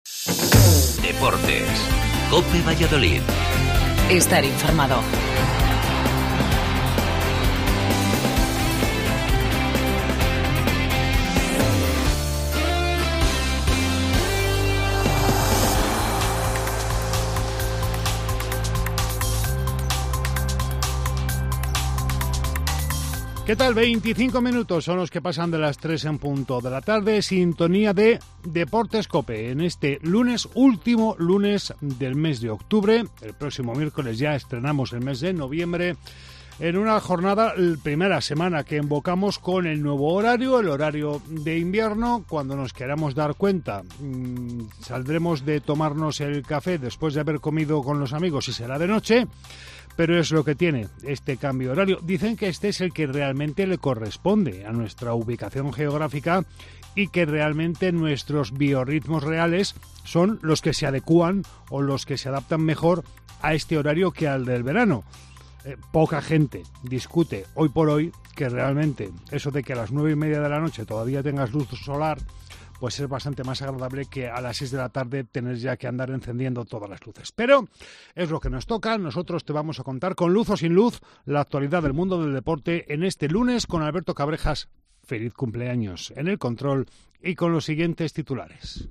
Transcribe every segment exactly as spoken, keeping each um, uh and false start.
Deportes. COPE Valladolid. Estar informado. ¿Qué tal? veinticinco minutos son los que pasan de las tres en punto de la tarde. Sintonía de Deportes COPE en este lunes, último lunes del mes de octubre. El próximo miércoles ya estrenamos el mes de noviembre, en una jornada, la primera semana que invocamos con el nuevo horario, el horario de invierno. Cuando nos queramos dar cuenta, mmm, saldremos de tomarnos el café después de haber comido con los amigos y será de noche. Pero es lo que tiene este cambio horario. Dicen que este es el que realmente le corresponde a nuestra ubicación geográfica y que realmente nuestros biorritmos reales son los que se adecúan o los que se adaptan mejor a este horario que al del verano. Eh, poca gente discute hoy por hoy que realmente eso de que a las nueve y media de la noche todavía tengas luz solar, pues es bastante más agradable que a las seis de la tarde tener ya que andar encendiendo todas las luces. Pero es lo que nos toca. Nosotros te vamos a contar, con luz o sin luz, la actualidad del mundo del deporte en este lunes con Alberto Cabrejas. Feliz cumpleaños en el control y con los siguientes titulares.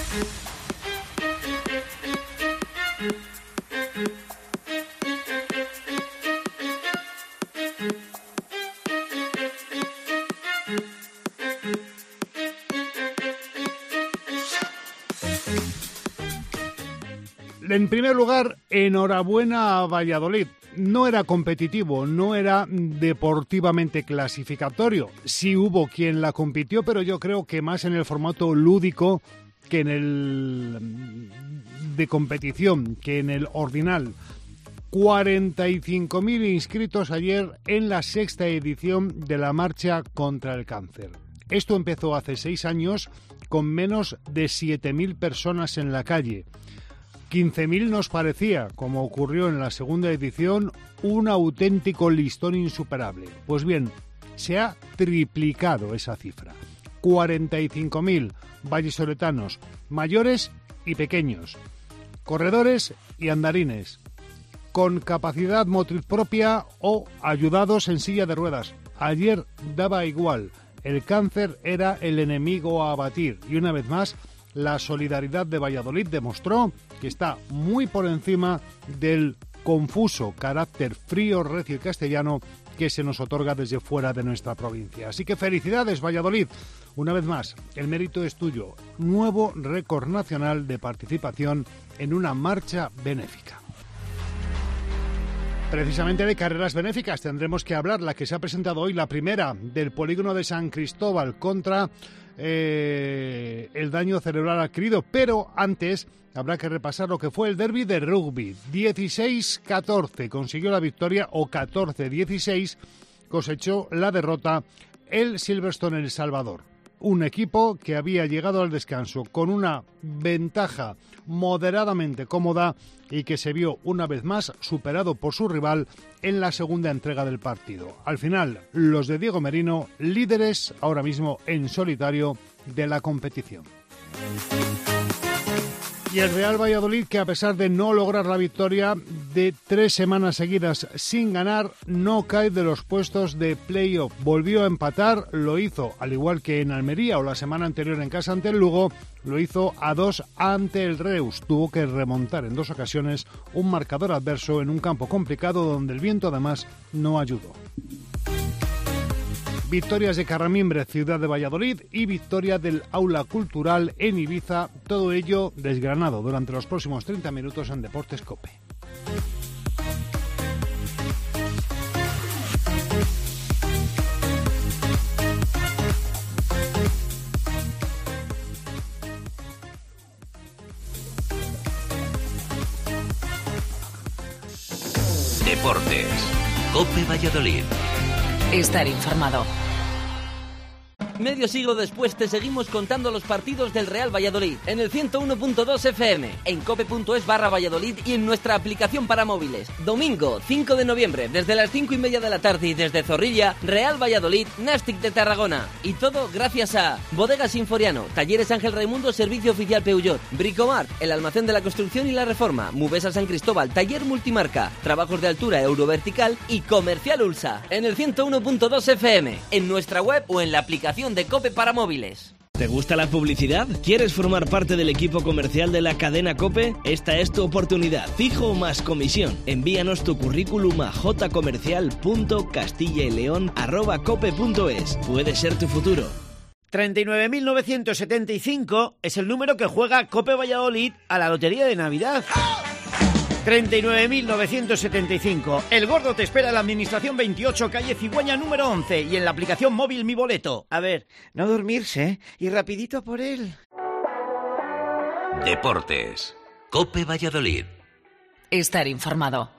En primer lugar, enhorabuena a Valladolid. No era competitivo, no era deportivamente clasificatorio. Sí hubo quien la compitió, pero yo creo que más en el formato lúdico que en el de competición, que en el ordinal. cuarenta y cinco mil inscritos ayer en la sexta edición de la Marcha contra el Cáncer. Esto empezó hace seis años con menos de siete mil personas en la calle. quince mil nos parecía, como ocurrió en la segunda edición, un auténtico listón insuperable. Pues bien, se ha triplicado esa cifra. cuarenta y cinco mil vallisoletanos, mayores y pequeños, corredores y andarines, con capacidad motriz propia o ayudados en silla de ruedas. Ayer daba igual, el cáncer era el enemigo a abatir y una vez más la solidaridad de Valladolid demostró que está muy por encima del confuso carácter frío, recio y castellano que se nos otorga desde fuera de nuestra provincia. Así que felicidades, Valladolid. Una vez más, el mérito es tuyo. Nuevo récord nacional de participación en una marcha benéfica. Precisamente de carreras benéficas tendremos que hablar, la que se ha presentado hoy, la primera del polígono de San Cristóbal contra eh, el daño cerebral adquirido. Pero antes habrá que repasar lo que fue el derbi de rugby. dieciséis catorce consiguió la victoria, o catorce dieciséis cosechó la derrota el Silverstone El Salvador. Un equipo que había llegado al descanso con una ventaja moderadamente cómoda y que se vio una vez más superado por su rival en la segunda entrega del partido. Al final, los de Diego Merino, líderes ahora mismo en solitario de la competición. Y el Real Valladolid, que a pesar de no lograr la victoria de tres semanas seguidas sin ganar, no cae de los puestos de play-off. Volvió a empatar, lo hizo al igual que en Almería o la semana anterior en casa ante el Lugo, lo hizo a dos ante el Reus. Tuvo que remontar en dos ocasiones un marcador adverso en un campo complicado donde el viento además no ayudó. Victorias de Carramimbre, ciudad de Valladolid, y victoria del Aula Cultural en Ibiza, todo ello desgranado durante los próximos treinta minutos en Deportes COPE. Deportes. COPE Valladolid. Estar informado. Medio siglo después te seguimos contando los partidos del Real Valladolid en el ciento uno punto dos F M, en cope punto es barra Valladolid y en nuestra aplicación para móviles. Domingo cinco de noviembre, desde las cinco y media de la tarde y desde Zorrilla, Real Valladolid, Nàstic de Tarragona. Y todo gracias a Bodegas Sinforiano, Talleres Ángel Raimundo, Servicio Oficial Peugeot, Bricomart, el almacén de la construcción y la reforma, Mubesa San Cristóbal, Taller Multimarca, Trabajos de Altura Eurovertical y Comercial Ulsa. En el ciento uno punto dos F M, en nuestra web o en la aplicación de COPE para móviles. ¿Te gusta la publicidad? ¿Quieres formar parte del equipo comercial de la cadena COPE? Esta es tu oportunidad. Fijo más comisión. Envíanos tu currículum a jcomercial punto castilla y león arroba cope punto es. Puede ser tu futuro. treinta y nueve mil novecientos setenta y cinco es el número que juega COPE Valladolid a la lotería de Navidad. treinta y nueve mil novecientos setenta y cinco. El gordo te espera en la Administración veintiocho, calle Cigüeña número once y en la aplicación móvil Mi Boleto. A ver, no dormirse y rapidito por él. Deportes. COPE Valladolid. Estar informado.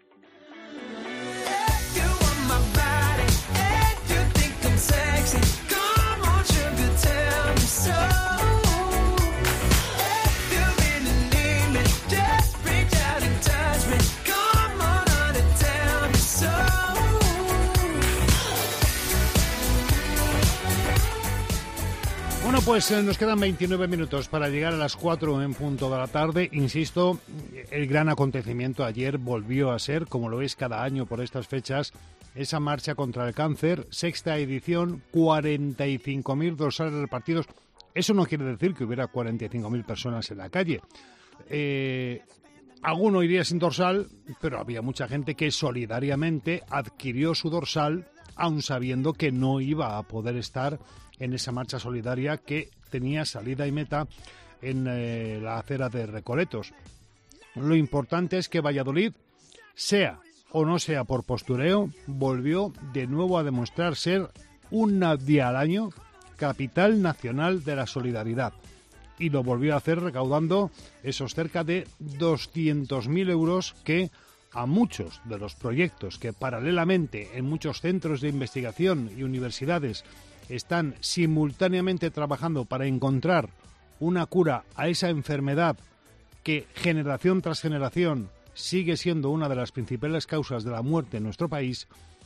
Bueno, pues eh, nos quedan veintinueve minutos para llegar a las cuatro en punto de la tarde. Insisto, el gran acontecimiento ayer volvió a ser, como lo es cada año por estas fechas, esa marcha contra el cáncer, sexta edición, cuarenta y cinco mil dorsales repartidos. Eso no quiere decir que hubiera cuarenta y cinco mil personas en la calle. Eh, alguno iría sin dorsal, pero había mucha gente que solidariamente adquirió su dorsal, aun sabiendo que no iba a poder estar en esa marcha solidaria que tenía salida y meta en eh, la acera de Recoletos. Lo importante es que Valladolid, sea o no sea por postureo, volvió de nuevo a demostrar ser una día al año capital nacional de la solidaridad. Y lo volvió a hacer recaudando esos cerca de doscientos mil euros que a muchos de los proyectos que paralelamente en muchos centros de investigación y universidades están simultáneamente trabajando para encontrar una cura a esa enfermedad que generación tras generación sigue siendo una de las principales causas de la muerte en nuestro país,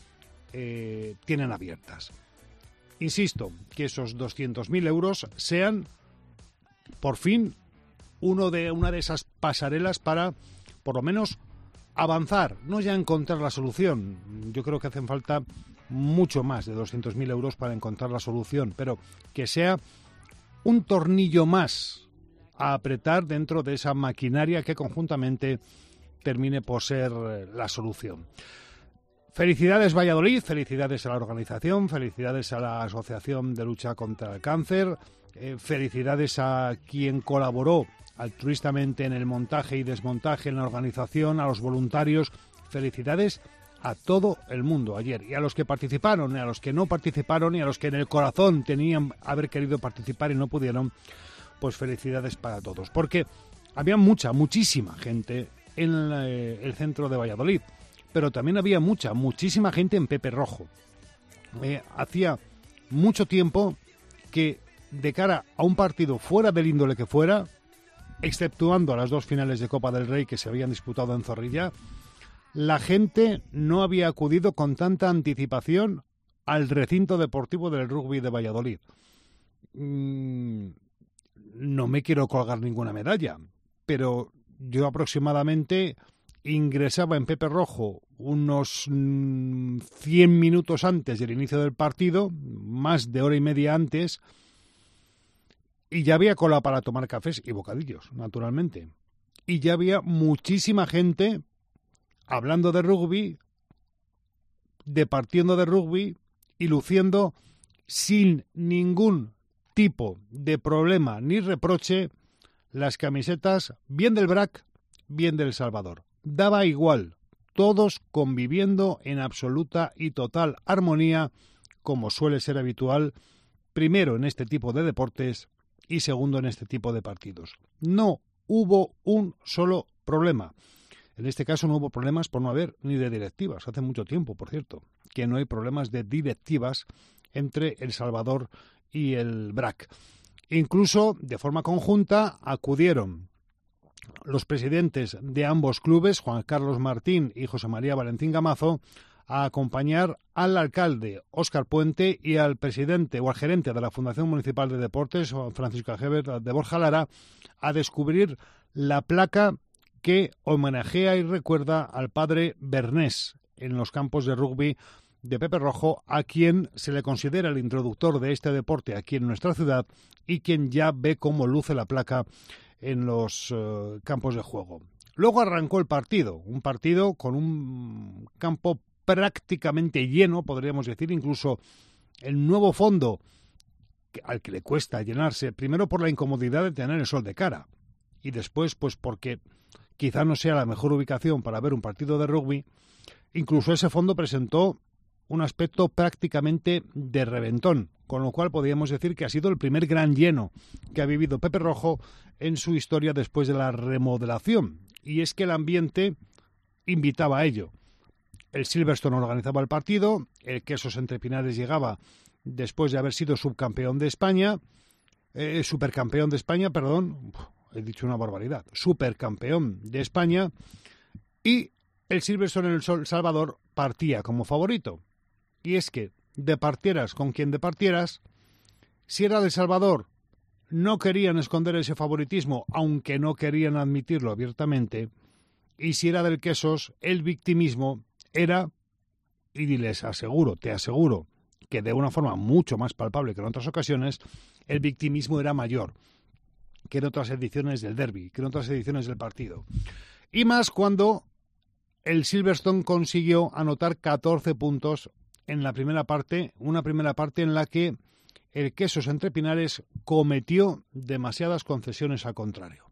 eh, tienen abiertas. Insisto, que esos doscientos mil euros sean, por fin, uno de, una de esas pasarelas para, por lo menos, avanzar, no ya encontrar la solución. Yo creo que hacen falta mucho más de doscientos mil euros para encontrar la solución, pero que sea un tornillo más a apretar dentro de esa maquinaria que conjuntamente termine por ser la solución. Felicidades Valladolid, felicidades a la organización, felicidades a la Asociación de Lucha contra el Cáncer, eh, felicidades a quien colaboró altruistamente en el montaje y desmontaje, en la organización, a los voluntarios, felicidades a todo el mundo ayer, y a los que participaron, y a los que no participaron, y a los que en el corazón tenían haber querido participar y no pudieron, pues felicidades para todos, porque había mucha, muchísima gente en la, eh, el centro de Valladolid, pero también había mucha, muchísima gente en Pepe Rojo. Eh, hacía mucho tiempo que, de cara a un partido fuera del índole que fuera, exceptuando a las dos finales de Copa del Rey que se habían disputado en Zorrilla, la gente no había acudido con tanta anticipación al recinto deportivo del rugby de Valladolid. Mm, no me quiero colgar ninguna medalla, pero yo aproximadamente ingresaba en Pepe Rojo unos mm, cien minutos antes del inicio del partido, más de hora y media antes, y ya había cola para tomar cafés y bocadillos, naturalmente. Y ya había muchísima gente hablando de rugby, departiendo de rugby y luciendo sin ningún tipo de problema ni reproche las camisetas bien del B R A C, bien del Salvador. Daba igual, todos conviviendo en absoluta y total armonía, como suele ser habitual, primero en este tipo de deportes y segundo en este tipo de partidos. No hubo un solo problema. En este caso no hubo problemas por no haber ni de directivas. Hace mucho tiempo, por cierto, que no hay problemas de directivas entre El Salvador y el B R A C. Incluso, de forma conjunta, acudieron los presidentes de ambos clubes, Juan Carlos Martín y José María Valentín Gamazo, a acompañar al alcalde Óscar Puente y al presidente o al gerente de la Fundación Municipal de Deportes, Francisco Heber de Borja Lara, a descubrir la placa que homenajea y recuerda al padre Bernés en los campos de rugby de Pepe Rojo, a quien se le considera el introductor de este deporte aquí en nuestra ciudad y quien ya ve cómo luce la placa en los uh, campos de juego. Luego arrancó el partido, un partido con un campo prácticamente lleno, podríamos decir, incluso el nuevo fondo al que le cuesta llenarse, primero por la incomodidad de tener el sol de cara y después pues porque quizá no sea la mejor ubicación para ver un partido de rugby. Incluso ese fondo presentó un aspecto prácticamente de reventón, con lo cual podríamos decir que ha sido el primer gran lleno que ha vivido Pepe Rojo en su historia después de la remodelación. Y es que el ambiente invitaba a ello. El Silverstone organizaba el partido, el Quesos Entre Pinares llegaba después de haber sido subcampeón de España, eh, supercampeón de España, perdón, he dicho una barbaridad, supercampeón de España, y el Silverstone en El Salvador partía como favorito. Y es que, departieras con quien departieras, si era de El Salvador, no querían esconder ese favoritismo, aunque no querían admitirlo abiertamente, y si era del Quesos, el victimismo era, y les aseguro, te aseguro, que de una forma mucho más palpable que en otras ocasiones, el victimismo era mayor que en otras ediciones del derbi, que en otras ediciones del partido. Y más cuando el Silverstone consiguió anotar catorce puntos en la primera parte, una primera parte en la que el Quesos Entre Pinares cometió demasiadas concesiones al contrario.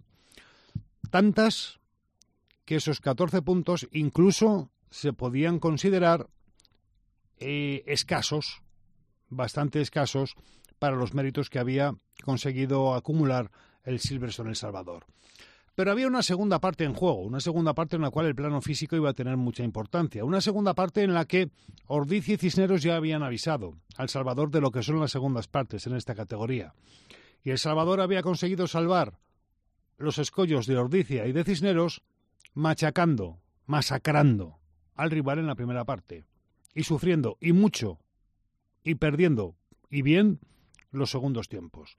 Tantas que esos catorce puntos incluso se podían considerar eh, escasos, bastante escasos, para los méritos que había conseguido acumular el Silverstone El Salvador. Pero había una segunda parte en juego, una segunda parte en la cual el plano físico iba a tener mucha importancia, una segunda parte en la que Ordizia y Cisneros ya habían avisado a El Salvador de lo que son las segundas partes en esta categoría. Y El Salvador había conseguido salvar los escollos de Ordizia y de Cisneros machacando, masacrando al rival en la primera parte y sufriendo, y mucho, y perdiendo, y bien, los segundos tiempos.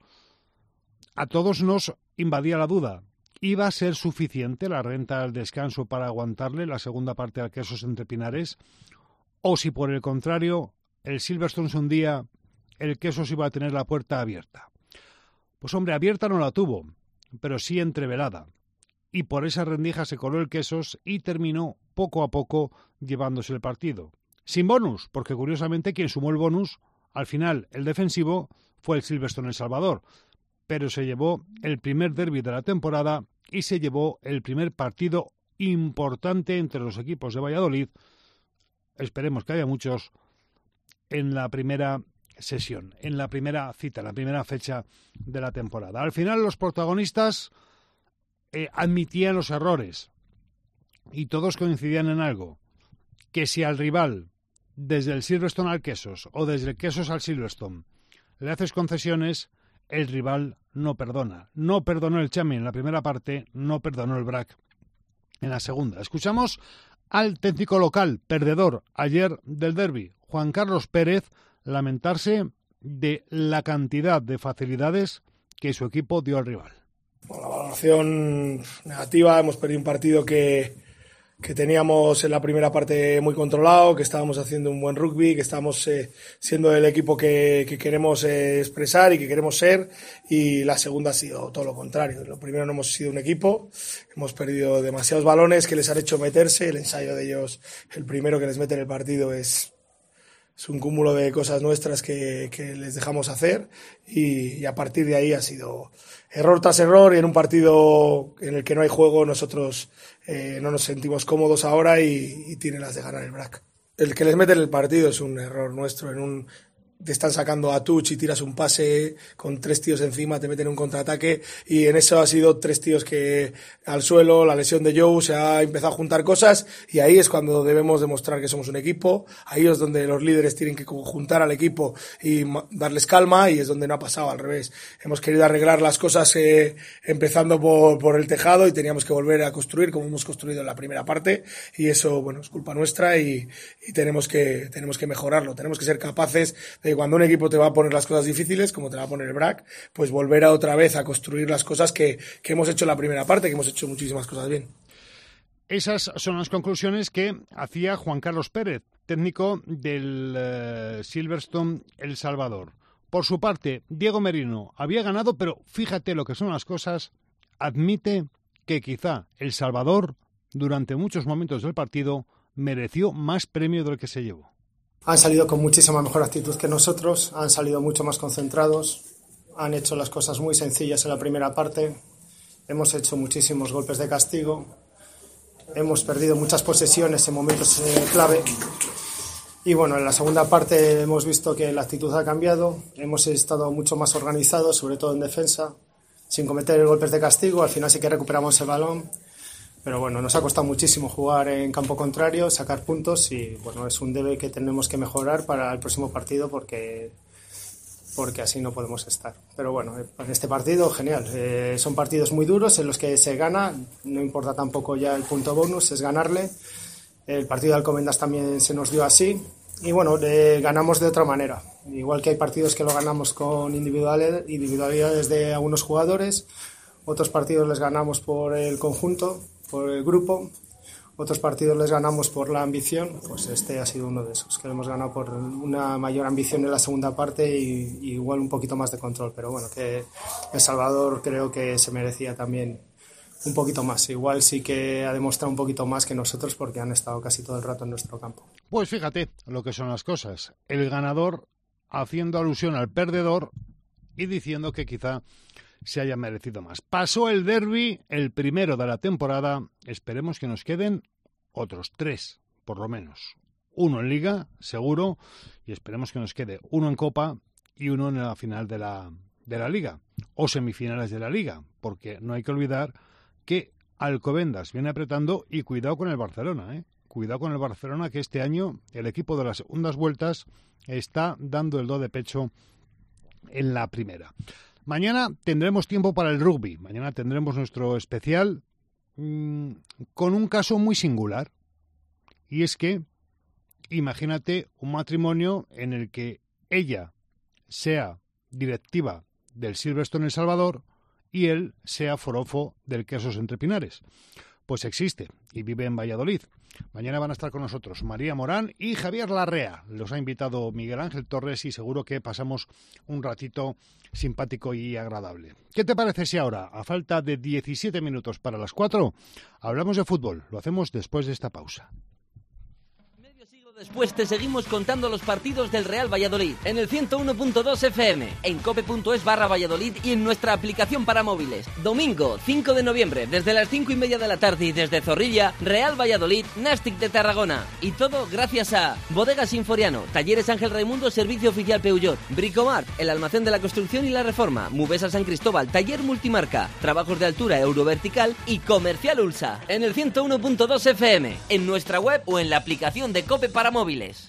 A todos nos invadía la duda. ¿Iba a ser suficiente la renta al descanso para aguantarle la segunda parte al Quesos Entre Pinares? ¿O si por el contrario el Silverstone se hundía, el Quesos iba a tener la puerta abierta? Pues hombre, abierta no la tuvo, pero sí entrevelada. Y por esa rendija se coló el Quesos y terminó poco a poco llevándose el partido. Sin bonus, porque curiosamente quien sumó el bonus, al final el defensivo, fue el Silverstone El Salvador. Pero se llevó el primer derbi de la temporada y se llevó el primer partido importante entre los equipos de Valladolid, esperemos que haya muchos, en la primera sesión, en la primera cita, en la primera fecha de la temporada. Al final los protagonistas eh, admitían los errores y todos coincidían en algo, que si al rival, desde el Silverstone al Quesos o desde el Quesos al Silverstone, le haces concesiones, el rival no perdona. No perdonó el Chami en la primera parte, no perdonó el B R A C en la segunda. Escuchamos al técnico local, perdedor ayer del derbi, Juan Carlos Pérez, lamentarse de la cantidad de facilidades que su equipo dio al rival. Bueno, la valoración negativa, hemos perdido un partido que... que teníamos en la primera parte muy controlado, que estábamos haciendo un buen rugby, que estábamos eh, siendo el equipo que, que queremos eh, expresar y que queremos ser, y la segunda ha sido todo lo contrario. Lo primero, no hemos sido un equipo, hemos perdido demasiados balones que les han hecho meterse, el ensayo de ellos, el primero que les mete en el partido es, es un cúmulo de cosas nuestras que, que les dejamos hacer, y, y a partir de ahí ha sido error tras error, y en un partido en el que no hay juego nosotros eh, no nos sentimos cómodos ahora y, y tienen las de ganar el B R A C. El que les mete en el partido es un error nuestro, en un te están sacando a touch y tiras un pase con tres tíos encima, te meten un contraataque, y en eso ha sido tres tíos que al suelo, la lesión de Joe, se ha empezado a juntar cosas, y ahí es cuando debemos demostrar que somos un equipo. Ahí es donde los líderes tienen que juntar al equipo y darles calma, y es donde no ha pasado, al revés. Hemos querido arreglar las cosas eh, empezando por, por el tejado, y teníamos que volver a construir como hemos construido en la primera parte, y eso, bueno, es culpa nuestra, y, y tenemos que tenemos que mejorarlo. Tenemos que ser capaces de, cuando un equipo te va a poner las cosas difíciles, como te va a poner el B R A C, pues volver a otra vez a construir las cosas que, que hemos hecho en la primera parte, que hemos hecho muchísimas cosas bien. Esas son las conclusiones que hacía Juan Carlos Pérez, técnico del uh, Silverstone El Salvador. Por su parte, Diego Merino había ganado, pero fíjate lo que son las cosas, admite que quizá El Salvador, durante muchos momentos del partido, mereció más premio del que se llevó. Han salido con muchísima mejor actitud que nosotros, han salido mucho más concentrados, han hecho las cosas muy sencillas en la primera parte, hemos hecho muchísimos golpes de castigo, hemos perdido muchas posesiones en momentos eh, clave, y bueno, en la segunda parte hemos visto que la actitud ha cambiado, hemos estado mucho más organizados, sobre todo en defensa, sin cometer golpes de castigo. Al final sí que recuperamos el balón, pero bueno, nos ha costado muchísimo jugar en campo contrario, sacar puntos, y bueno, es un debe que tenemos que mejorar para el próximo partido, porque porque así no podemos estar. Pero bueno, en este partido, genial. Eh, son partidos muy duros en los que se gana, no importa tampoco ya el punto bonus, es ganarle. El partido de Alcobendas también se nos dio así, y bueno, eh, ganamos de otra manera. Igual que hay partidos que lo ganamos con individualidades, individualidades de algunos jugadores, otros partidos les ganamos por el conjunto, por el grupo, otros partidos les ganamos por la ambición. Pues este ha sido uno de esos, que hemos ganado por una mayor ambición en la segunda parte y, y igual un poquito más de control, pero bueno, que El Salvador creo que se merecía también un poquito más. Igual sí que ha demostrado un poquito más que nosotros, porque han estado casi todo el rato en nuestro campo. Pues fíjate lo que son las cosas. El ganador haciendo alusión al perdedor y diciendo que quizá se haya merecido más. Pasó el derbi, el primero de la temporada. Esperemos que nos queden otros tres, por lo menos. Uno en Liga, seguro, y esperemos que nos quede uno en Copa y uno en la final de la, de la Liga, o semifinales de la Liga, porque no hay que olvidar que Alcobendas viene apretando, y cuidado con el Barcelona, ¿eh? Cuidado con el Barcelona, que este año el equipo de las segundas vueltas está dando el do de pecho en la primera. Mañana tendremos tiempo para el rugby. Mañana tendremos nuestro especial mmm, con un caso muy singular. Y es que, imagínate un matrimonio en el que ella sea directiva del Silverstone El Salvador y él sea forofo del Quesos Entre Pinares. Pues existe y vive en Valladolid. Mañana van a estar con nosotros María Morán y Javier Larrea. Los ha invitado Miguel Ángel Torres y seguro que pasamos un ratito simpático y agradable. ¿Qué te parece si ahora, a falta de diecisiete minutos para las cuatro, hablamos de fútbol? Lo hacemos después de esta pausa. Después te seguimos contando los partidos del Real Valladolid en el ciento uno punto dos F M, en cope.es barra Valladolid y en nuestra aplicación para móviles. Domingo cinco de noviembre, desde las cinco y media de la tarde, y desde Zorrilla, Real Valladolid, Nàstic de Tarragona. Y todo gracias a Bodegas Sinforiano, Talleres Ángel Raimundo, Servicio Oficial Peugeot, Bricomart, el almacén de la construcción y la reforma, Mubesa San Cristóbal, Taller Multimarca, Trabajos de Altura Eurovertical y Comercial Ulsa. En el ciento uno punto dos F M, en nuestra web o en la aplicación de Cope para móviles.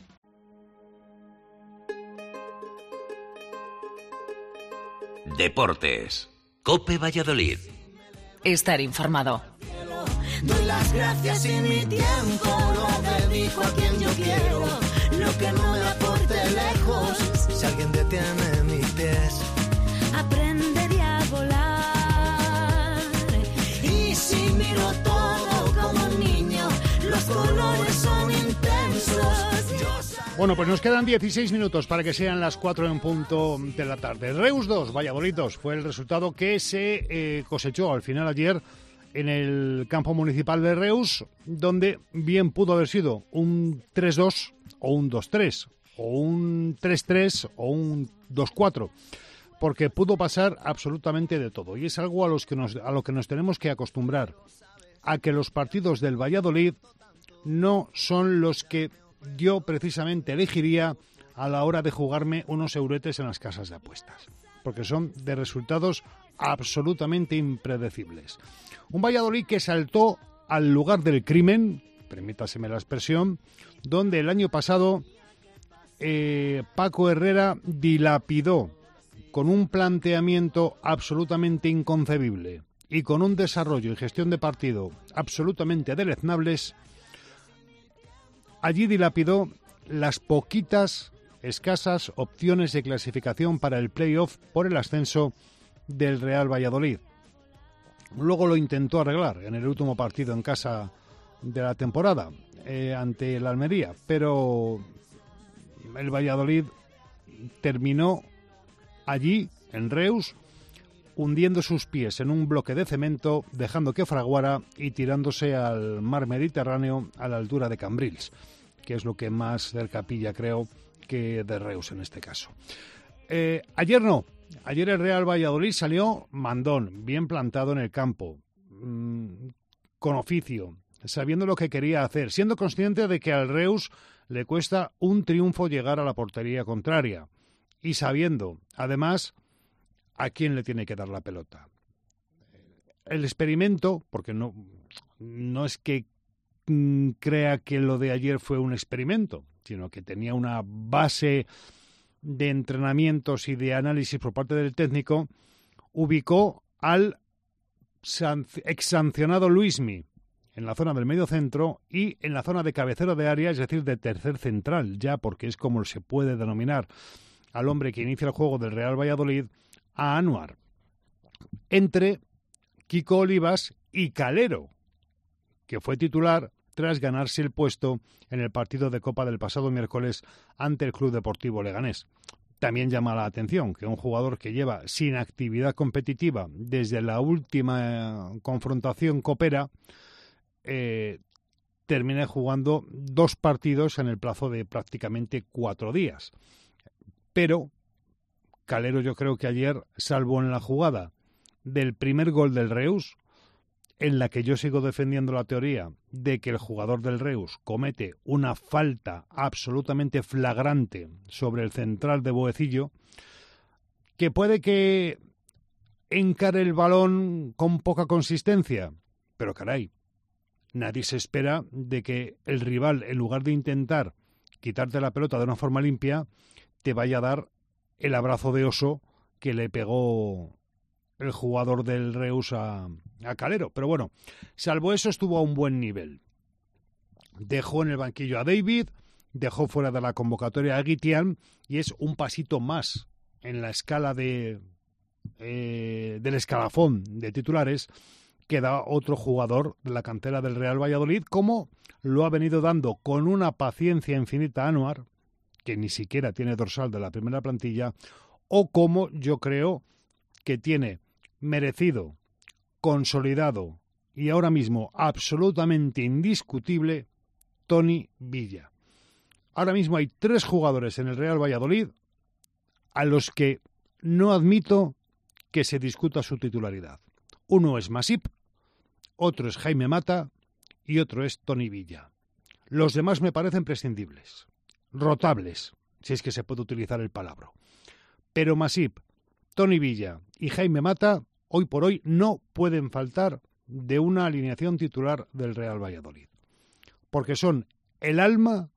Deportes. Cope Valladolid. Estar informado. Doy las gracias y mi tiempo lo dedico a quien yo quiero. Lo que no me aporte lejos. Si alguien detiene mis pies, aprendería a volar. Y si miro todo como un niño, los colores son intensos. Bueno, pues nos quedan dieciséis minutos para que sean las cuatro en punto de la tarde. Reus dos, Valladolid dos fue el resultado que se eh, cosechó al final ayer en el campo municipal de Reus, donde bien pudo haber sido un tres dos o un dos tres o un tres tres o un dos cuatro, porque pudo pasar absolutamente de todo. Y es algo a, los que nos, a lo que nos tenemos que acostumbrar, a que los partidos del Valladolid no son los que yo precisamente elegiría a la hora de jugarme unos euretes en las casas de apuestas, porque son de resultados absolutamente impredecibles. Un Valladolid que saltó al lugar del crimen, permítaseme la expresión, donde el año pasado eh, Paco Herrera dilapidó con un planteamiento absolutamente inconcebible y con un desarrollo y gestión de partido absolutamente deleznables. Allí dilapidó las poquitas, escasas opciones de clasificación para el playoff por el ascenso del Real Valladolid. Luego lo intentó arreglar en el último partido en casa de la temporada, eh, ante el Almería, pero el Valladolid terminó allí, en Reus, hundiendo sus pies en un bloque de cemento, dejando que fraguara y tirándose al mar Mediterráneo a la altura de Cambrils, que es lo que más cerca pilla, creo, que de Reus en este caso. Eh, ayer no, ayer el Real Valladolid salió mandón, bien plantado en el campo, mmm, con oficio, sabiendo lo que quería hacer, siendo consciente de que al Reus le cuesta un triunfo llegar a la portería contraria y sabiendo, además, a quién le tiene que dar la pelota. El experimento, porque no, no es que mm, crea que lo de ayer fue un experimento, sino que tenía una base de entrenamientos y de análisis por parte del técnico, ubicó al exsancionado Luismi en la zona del medio centro y en la zona de cabecero de área, es decir, de tercer central, ya porque es como se puede denominar al hombre que inicia el juego del Real Valladolid, a Anuar, entre Kiko Olivas y Calero, que fue titular tras ganarse el puesto en el partido de Copa del pasado miércoles ante el Club Deportivo Leganés. También llama la atención que un jugador que lleva sin actividad competitiva desde la última confrontación copera eh, termine jugando dos partidos en el plazo de prácticamente cuatro días. Pero Calero, yo creo que ayer, salvo en la jugada del primer gol del Reus, en la que yo sigo defendiendo la teoría de que el jugador del Reus comete una falta absolutamente flagrante sobre el central de Boecillo, que puede que encare el balón con poca consistencia, pero caray, nadie se espera de que el rival, en lugar de intentar quitarte la pelota de una forma limpia, te vaya a dar el abrazo de oso que le pegó el jugador del Reus a, a Calero. Pero bueno, salvo eso, estuvo a un buen nivel. Dejó en el banquillo a David, dejó fuera de la convocatoria a Guitián y es un pasito más en la escala de eh, del escalafón de titulares que da otro jugador de la cantera del Real Valladolid, como lo ha venido dando con una paciencia infinita Anuar, que ni siquiera tiene dorsal de la primera plantilla, o como yo creo que tiene merecido, consolidado y ahora mismo absolutamente indiscutible Toni Villa. Ahora mismo hay tres jugadores en el Real Valladolid a los que no admito que se discuta su titularidad. Uno es Masip, otro es Jaime Mata y otro es Toni Villa. Los demás me parecen prescindibles, rotables, si es que se puede utilizar el palabra. Pero Masip, Toni Villa y Jaime Mata, hoy por hoy, no pueden faltar de una alineación titular del Real Valladolid. Porque son el alma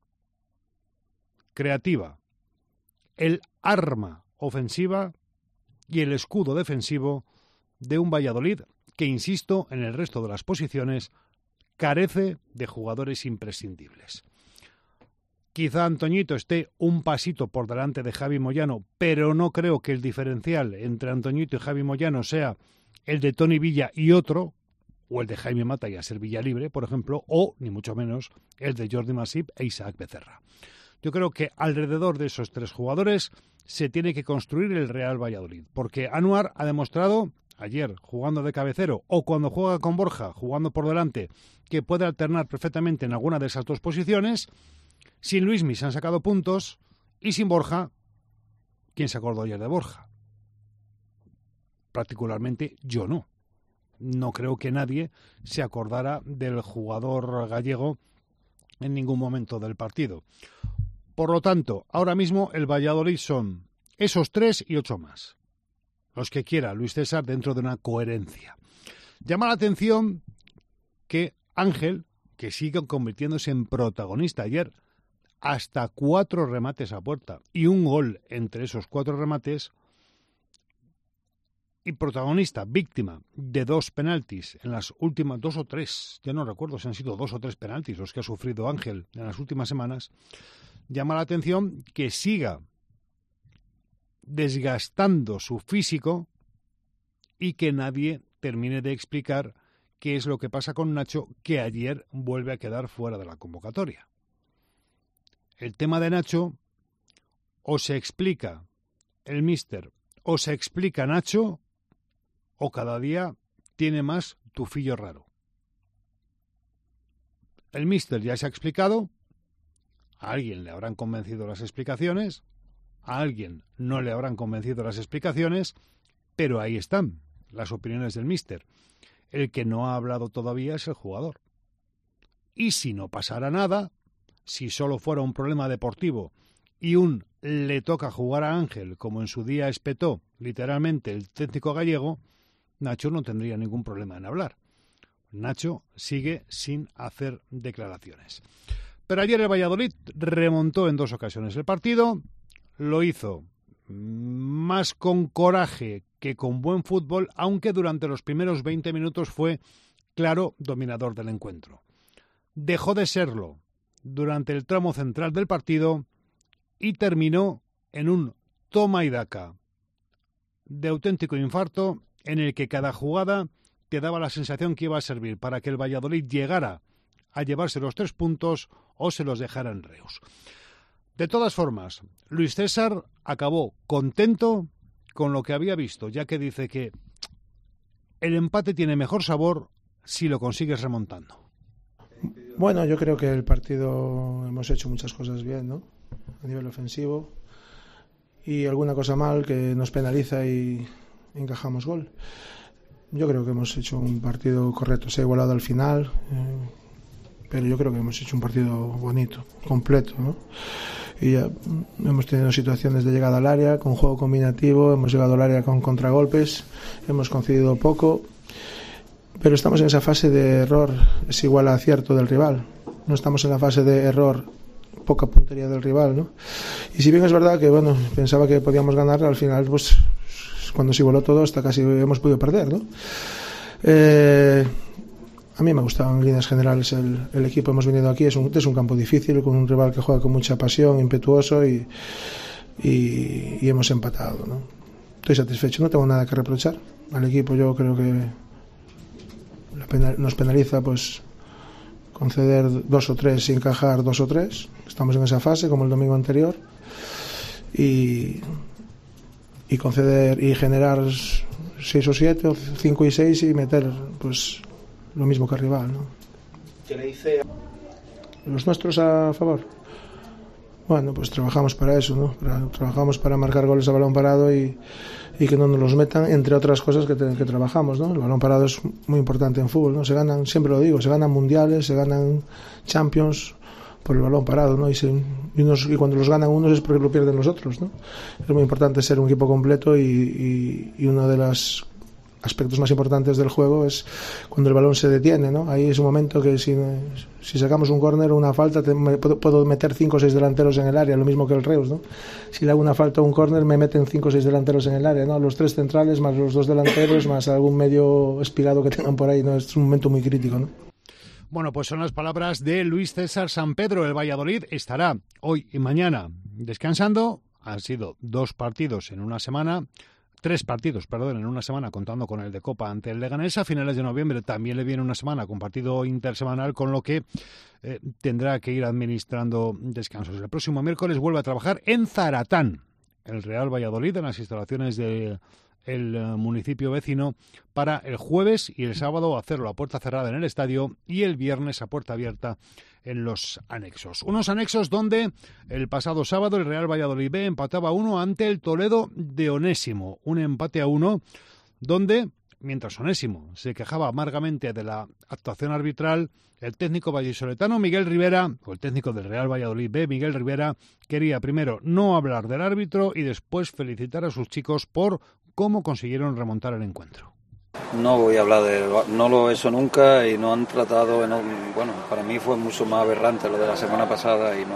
creativa, el arma ofensiva y el escudo defensivo de un Valladolid que, insisto, en el resto de las posiciones carece de jugadores imprescindibles. Quizá Antoñito esté un pasito por delante de Javi Moyano, pero no creo que el diferencial entre Antoñito y Javi Moyano sea el de Toni Villa y otro, o el de Jaime Mata y a ser Villalibre, por ejemplo, o, ni mucho menos, el de Jordi Masip e Isaac Becerra. Yo creo que alrededor de esos tres jugadores se tiene que construir el Real Valladolid, porque Anuar ha demostrado ayer, jugando de cabecero, o cuando juega con Borja, jugando por delante, que puede alternar perfectamente en alguna de esas dos posiciones. Sin Luismi se han sacado puntos, y sin Borja, ¿quién se acordó ayer de Borja? Particularmente yo no. No creo que nadie se acordara del jugador gallego en ningún momento del partido. Por lo tanto, ahora mismo el Valladolid son esos tres y ocho más. Los que quiera Luis César dentro de una coherencia. Llama la atención que Ángel, que sigue convirtiéndose en protagonista ayer, hasta cuatro remates a puerta y un gol entre esos cuatro remates, y protagonista, víctima de dos penaltis en las últimas dos o tres, ya no recuerdo si han sido dos o tres penaltis los que ha sufrido Ángel en las últimas semanas, llama la atención que siga desgastando su físico y que nadie termine de explicar qué es lo que pasa con Nacho, que ayer vuelve a quedar fuera de la convocatoria. El tema de Nacho, o se explica el míster, o se explica Nacho, o cada día tiene más tufillo raro. El míster ya se ha explicado, a alguien le habrán convencido las explicaciones, a alguien no le habrán convencido las explicaciones, pero ahí están las opiniones del míster. El que no ha hablado todavía es el jugador. Y si no pasara nada, si solo fuera un problema deportivo y un le toca jugar a Ángel, como en su día espetó literalmente el técnico gallego, Nacho no tendría ningún problema en hablar. Nacho sigue sin hacer declaraciones. Pero ayer el Valladolid remontó en dos ocasiones el partido, lo hizo más con coraje que con buen fútbol, aunque durante los primeros veinte minutos fue claro dominador del encuentro. Dejó de serlo durante el tramo central del partido y terminó en un toma y daca de auténtico infarto, en el que cada jugada te daba la sensación que iba a servir para que el Valladolid llegara a llevarse los tres puntos o se los dejara en Reus. De todas formas, Luis César acabó contento con lo que había visto, ya que dice que el empate tiene mejor sabor si lo consigues remontando. Bueno, yo creo que el partido hemos hecho muchas cosas bien, ¿no? A nivel ofensivo, y alguna cosa mal que nos penaliza y encajamos gol. Yo creo que hemos hecho un partido correcto, se ha igualado al final, eh, pero yo creo que hemos hecho un partido bonito, completo, ¿no? Y ya hemos tenido situaciones de llegada al área con juego combinativo, hemos llegado al área con contragolpes, hemos concedido poco, pero estamos en esa fase de error es igual a acierto del rival, no estamos en la fase de error, poca puntería del rival, ¿no? Y si bien es verdad que, bueno, pensaba que podíamos ganar, al final, pues cuando se igualó todo, hasta casi hemos podido perder, ¿no? Eh, a mí me ha gustado en líneas generales el, el equipo. Hemos venido aquí, es un, es un campo difícil, con un rival que juega con mucha pasión, impetuoso, y, y, y hemos empatado, ¿no? Estoy satisfecho, no tengo nada que reprochar al equipo. Yo creo que la penal, nos penaliza pues conceder dos o tres y encajar dos o tres. Estamos en esa fase, como el domingo anterior, y y conceder y generar seis o siete, o cinco y seis, y meter pues lo mismo que el rival, ¿no? ¿Qué le dice los nuestros a favor? Bueno, pues trabajamos para eso, ¿no? Para, trabajamos para marcar goles a balón parado y, y que no nos los metan, entre otras cosas que, te, que trabajamos, ¿no? El balón parado es muy importante en fútbol, ¿no? Se ganan, siempre lo digo, se ganan mundiales, se ganan Champions por el balón parado, ¿no? Y, se, y, unos, y cuando los ganan unos es porque lo pierden los otros, ¿no? Es muy importante ser un equipo completo, y, y, y uno de los aspectos más importantes del juego es cuando el balón se detiene, ¿no? Ahí es un momento que si, si sacamos un córner o una falta, te, me, puedo, puedo meter cinco o seis delanteros en el área, lo mismo que el Reus, ¿no? Si le hago una falta o un córner, me meten cinco o seis delanteros en el área, ¿no? Los tres centrales más los dos delanteros más algún medio espigado que tengan por ahí, ¿no? Es un momento muy crítico, ¿no? Bueno, pues son las palabras de Luis César Sampedro. El Valladolid estará hoy y mañana descansando. Han sido dos partidos en una semana, tres partidos, perdón, en una semana, contando con el de Copa ante el Leganés. A finales de noviembre también le viene una semana con partido intersemanal, con lo que eh, tendrá que ir administrando descansos. El próximo miércoles vuelve a trabajar en Zaratán, el Real Valladolid, en las instalaciones de el municipio vecino, para el jueves y el sábado hacerlo a puerta cerrada en el estadio, y el viernes a puerta abierta en los anexos. Unos anexos donde el pasado sábado el Real Valladolid B empataba a uno ante el Toledo de Onésimo. Un empate a uno donde Mientras Onésimo se quejaba amargamente de la actuación arbitral, el técnico vallisoletano Miguel Rivera, o el técnico del Real Valladolid B, Miguel Rivera, quería primero no hablar del árbitro y después felicitar a sus chicos por cómo consiguieron remontar el encuentro. No voy a hablar de... no lo he hecho nunca y no han tratado... No, bueno, para mí fue mucho más aberrante lo de la semana pasada y no...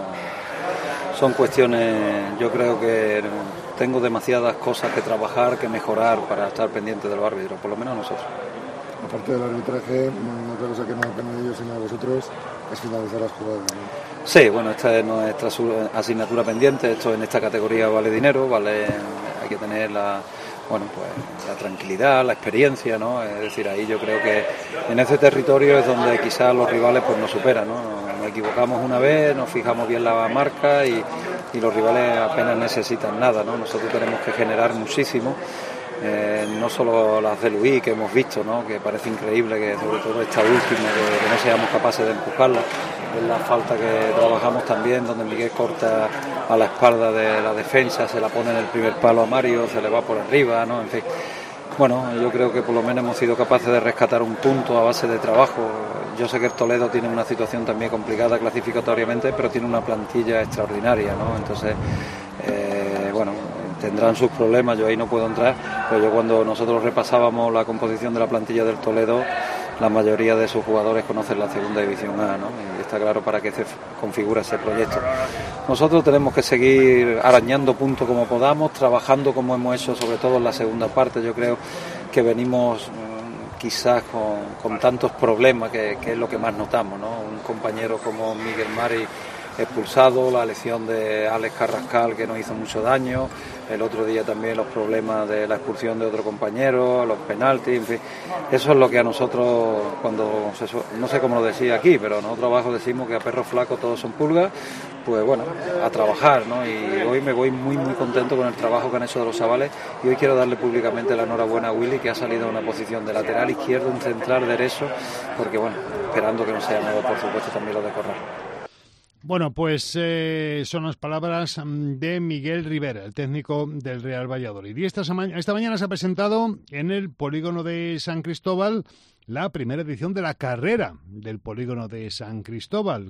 Son cuestiones... Yo creo que tengo demasiadas cosas que trabajar, que mejorar para estar pendiente de los árbitros, por lo menos nosotros. Aparte del arbitraje, otra cosa que no depende de ellos sino de vosotros es finalizar las jugadas, ¿no? Sí, bueno, esta es nuestra asignatura pendiente, esto en esta categoría vale dinero, vale, hay que tener la... bueno, pues la tranquilidad, la experiencia, ¿no? Es decir, ahí yo creo que en ese territorio es donde quizás los rivales pues nos superan, ¿no? Nos equivocamos una vez, nos fijamos bien la marca y, y los rivales apenas necesitan nada, ¿no? Nosotros tenemos que generar muchísimo, eh, no solo las de Luis que hemos visto, ¿no? Que parece increíble que sobre todo esta última, que, que no seamos capaces de empujarla. Es la falta que trabajamos también, donde Miguel corta a la espalda de la defensa, se la pone en el primer palo a Mario, se le va por arriba, ¿no? En fin, bueno, yo creo que por lo menos hemos sido capaces de rescatar un punto a base de trabajo. Yo sé que el Toledo tiene una situación también complicada clasificatoriamente, pero tiene una plantilla extraordinaria, ¿no? Entonces, eh, bueno, tendrán sus problemas, yo ahí no puedo entrar, pero yo cuando nosotros repasábamos la composición de la plantilla del Toledo, la mayoría de sus jugadores conocen la segunda división A, ¿no? Y está claro para qué se configura ese proyecto. Nosotros tenemos que seguir arañando puntos como podamos, trabajando como hemos hecho, sobre todo en la segunda parte. Yo creo que venimos mmm, quizás con, con tantos problemas que, que es lo que más notamos, ¿no? Un compañero como Miguel Mari expulsado, la lesión de Alex Carrascal que nos hizo mucho daño, el otro día también los problemas de la expulsión de otro compañero, los penaltis, en fin, eso es lo que a nosotros, cuando se, no sé cómo lo decía aquí, pero nosotros abajo decimos que a perro flaco todos son pulgas, pues bueno, a trabajar, ¿no? Y hoy me voy muy muy contento con el trabajo que han hecho de los chavales y hoy quiero darle públicamente la enhorabuena a Willy, que ha salido a una posición de lateral izquierdo, un central derecho, porque bueno, esperando que no sea nuevo, por supuesto, también lo de correr. Bueno, pues eh, son las palabras de Miguel Rivera, el técnico del Real Valladolid. Y esta, esta mañana se ha presentado en el polígono de San Cristóbal la primera edición de la carrera del polígono de San Cristóbal,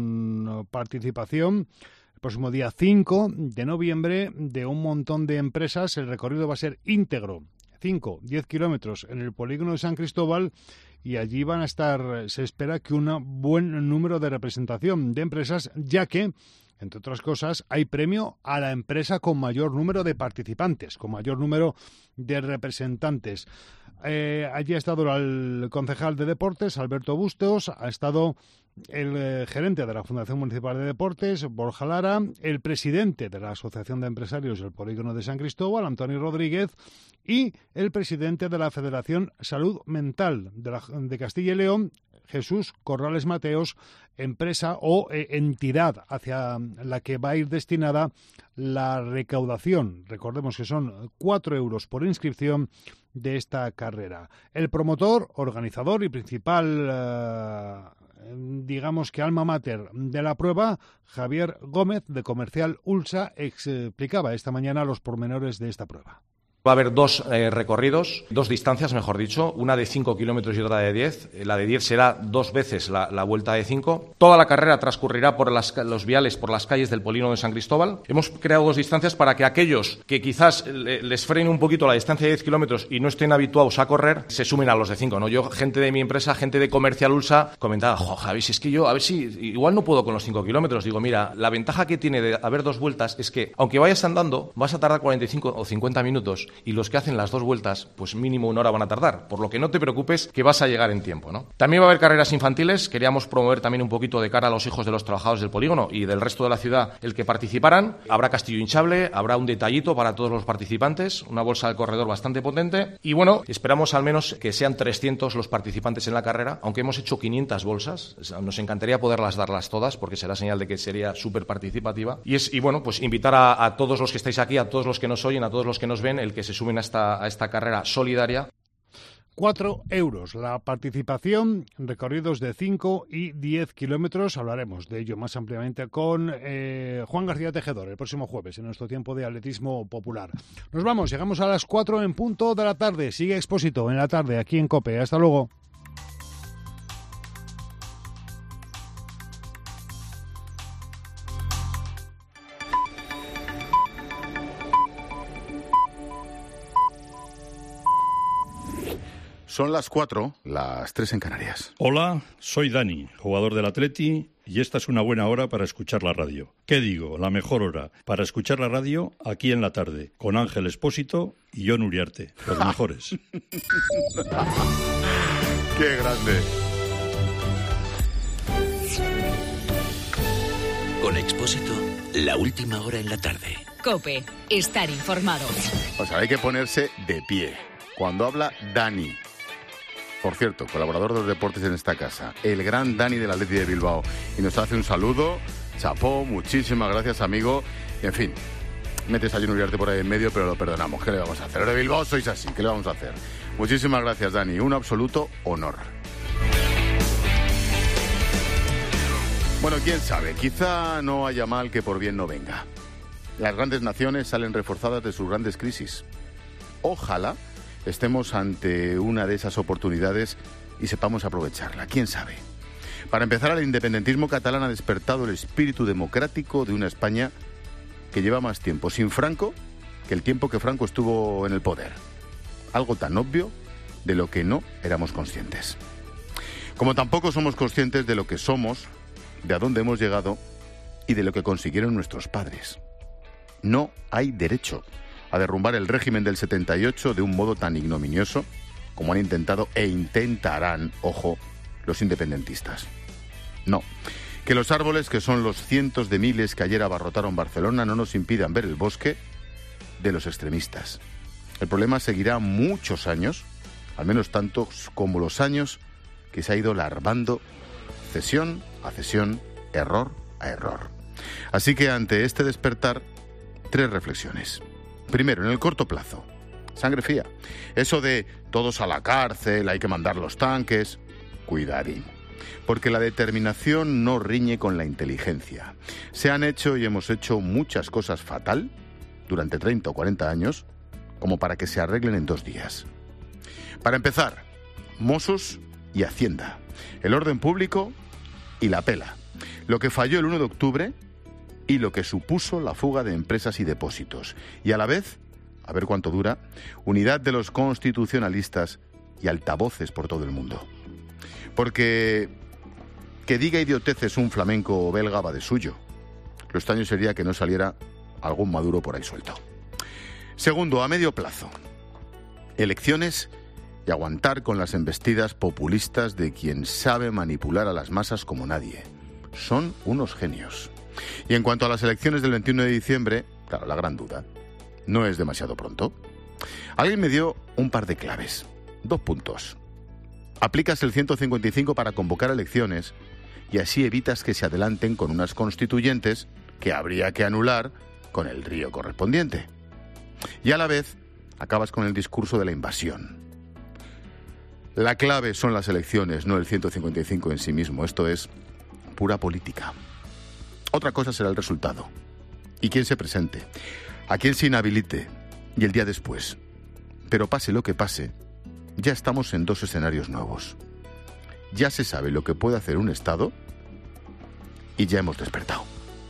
con participación el próximo día cinco de noviembre de un montón de empresas. El recorrido va a ser íntegro, cinco, diez kilómetros en el polígono de San Cristóbal. Y allí van a estar, se espera que un buen número de representación de empresas, ya que, entre otras cosas, hay premio a la empresa con mayor número de participantes, con mayor número de representantes. Eh, allí ha estado el concejal de Deportes, Alberto Bustos, ha estado el eh, gerente de la Fundación Municipal de Deportes, Borja Lara, el presidente de la Asociación de Empresarios del Polígono de San Cristóbal, Antonio Rodríguez, y el presidente de la Federación Salud Mental de, la, de Castilla y León, Jesús Corrales Mateos, empresa o eh, entidad hacia la que va a ir destinada la recaudación. Recordemos que son cuatro euros por inscripción de esta carrera. El promotor, organizador y principal, eh, digamos que alma mater de la prueba, Javier Gómez, de Comercial Ulsa, explicaba esta mañana los pormenores de esta prueba. Va a haber dos eh, recorridos, dos distancias, mejor dicho, una de cinco kilómetros y otra de diez. La de diez será dos veces la, la vuelta de cinco. Toda la carrera transcurrirá por las, los viales, por las calles del polígono de San Cristóbal. Hemos creado dos distancias para que aquellos que quizás le, les frene un poquito la distancia de diez kilómetros y no estén habituados a correr, se sumen a los de cinco, ¿no? Yo, gente de mi empresa, gente de Comercial Ulsa, comentaba, jo, Javi, si es que yo, a ver si, igual no puedo con los cinco kilómetros. Digo, mira, la ventaja que tiene de haber dos vueltas es que, aunque vayas andando, vas a tardar cuarenta y cinco o cincuenta minutos, y los que hacen las dos vueltas, pues mínimo una hora van a tardar, por lo que no te preocupes que vas a llegar en tiempo, ¿no? También va a haber carreras infantiles. Queríamos promover también un poquito de cara a los hijos de los trabajadores del polígono y del resto de la ciudad el que participaran. Habrá castillo hinchable, habrá un detallito para todos los participantes, una bolsa de corredor bastante potente y bueno, esperamos al menos que sean trescientos los participantes en la carrera, aunque hemos hecho quinientas bolsas, nos encantaría poderlas darlas todas porque será señal de que sería súper participativa y, es, y bueno, pues invitar a, a todos los que estáis aquí, a todos los que nos oyen, a todos los que nos ven, el que se sumen a esta, a esta carrera solidaria. cuatro euros. La participación, recorridos de cinco y diez kilómetros. Hablaremos de ello más ampliamente con eh, Juan García Tejedor el próximo jueves en nuestro tiempo de atletismo popular. Nos vamos, llegamos a las cuatro en punto de la tarde. Sigue Expósito en la tarde aquí en COPE. Hasta luego. Son las cuatro, las tres en Canarias. Hola, soy Dani, jugador del Atleti, y esta es una buena hora para escuchar la radio. ¿Qué digo? La mejor hora para escuchar la radio aquí en la tarde, con Ángel Expósito y Jon Uriarte, los mejores. ¡Qué grande! Con Expósito, la última hora en la tarde. COPE, estar informado. O sea, hay que ponerse de pie. Cuando habla Dani, por cierto, colaborador de los deportes en esta casa, el gran Dani del Atleti de Bilbao, y nos hace un saludo, chapó, muchísimas gracias, amigo, y en fin, metes a Jon Uriarte por ahí en medio, pero lo perdonamos, ¿qué le vamos a hacer? Los de Bilbao sois así, ¿qué le vamos a hacer? Muchísimas gracias, Dani, un absoluto honor. Bueno, quién sabe, quizá no haya mal que por bien no venga. Las grandes naciones salen reforzadas de sus grandes crisis. Ojalá estemos ante una de esas oportunidades y sepamos aprovecharla, quién sabe. Para empezar, el independentismo catalán ha despertado el espíritu democrático de una España que lleva más tiempo sin Franco que el tiempo que Franco estuvo en el poder. Algo tan obvio de lo que no éramos conscientes. Como tampoco somos conscientes de lo que somos, de a dónde hemos llegado y de lo que consiguieron nuestros padres. No hay derecho a derrumbar el régimen del setenta y ocho de un modo tan ignominioso como han intentado e intentarán, ojo, los independentistas. No, que los árboles, que son los cientos de miles que ayer abarrotaron Barcelona, no nos impidan ver el bosque de los extremistas. El problema seguirá muchos años, al menos tantos como los años que se ha ido larvando cesión a cesión, error a error. Así que ante este despertar, tres reflexiones. Primero, en el corto plazo, sangre fría. Eso de todos a la cárcel, hay que mandar los tanques, cuidadín. Porque la determinación no riñe con la inteligencia. Se han hecho y hemos hecho muchas cosas fatal durante treinta o cuarenta años, como para que se arreglen en dos días. Para empezar, Mossos y Hacienda, el orden público y la pela. Lo que falló el uno de octubre y lo que supuso la fuga de empresas y depósitos. Y a la vez, a ver cuánto dura, unidad de los constitucionalistas y altavoces por todo el mundo. Porque que diga idioteces un flamenco o belga va de suyo. Lo extraño sería que no saliera algún Maduro por ahí suelto. Segundo, a medio plazo, elecciones y aguantar con las embestidas populistas de quien sabe manipular a las masas como nadie. Son unos genios. Y en cuanto a las elecciones del veintiuno de diciembre, claro, la gran duda, ¿no es demasiado pronto? Alguien me dio un par de claves, dos puntos. Aplicas el ciento cincuenta y cinco para convocar elecciones y así evitas que se adelanten con unas constituyentes que habría que anular con el río correspondiente. Y a la vez, acabas con el discurso de la invasión. La clave son las elecciones, no el ciento cincuenta y cinco en sí mismo. Esto es pura política. Otra cosa será el resultado. Y quién se presente, a quién se inhabilite y el día después. Pero pase lo que pase, ya estamos en dos escenarios nuevos. Ya se sabe lo que puede hacer un Estado y ya hemos despertado.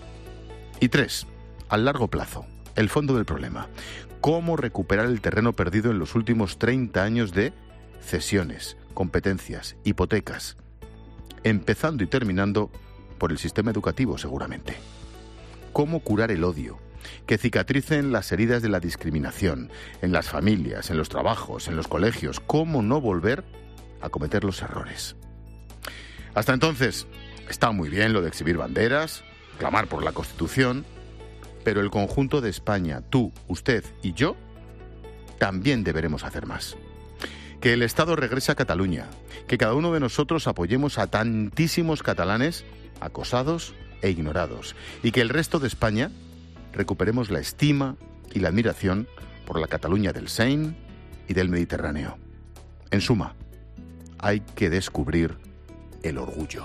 Y tres, al largo plazo, el fondo del problema. Cómo recuperar el terreno perdido en los últimos treinta años de cesiones, competencias, hipotecas, empezando y terminando por el sistema educativo, seguramente. Cómo curar el odio, que cicatricen las heridas de la discriminación, en las familias, en los trabajos, en los colegios. Cómo no volver a cometer los errores. Hasta entonces, está muy bien lo de exhibir banderas, clamar por la Constitución, pero el conjunto de España, tú, usted y yo, también deberemos hacer más. Que el Estado regrese a Cataluña, que cada uno de nosotros apoyemos a tantísimos catalanes acosados e ignorados, y que el resto de España recuperemos la estima y la admiración por la Cataluña del Seine y del Mediterráneo. En suma, hay que descubrir el orgullo.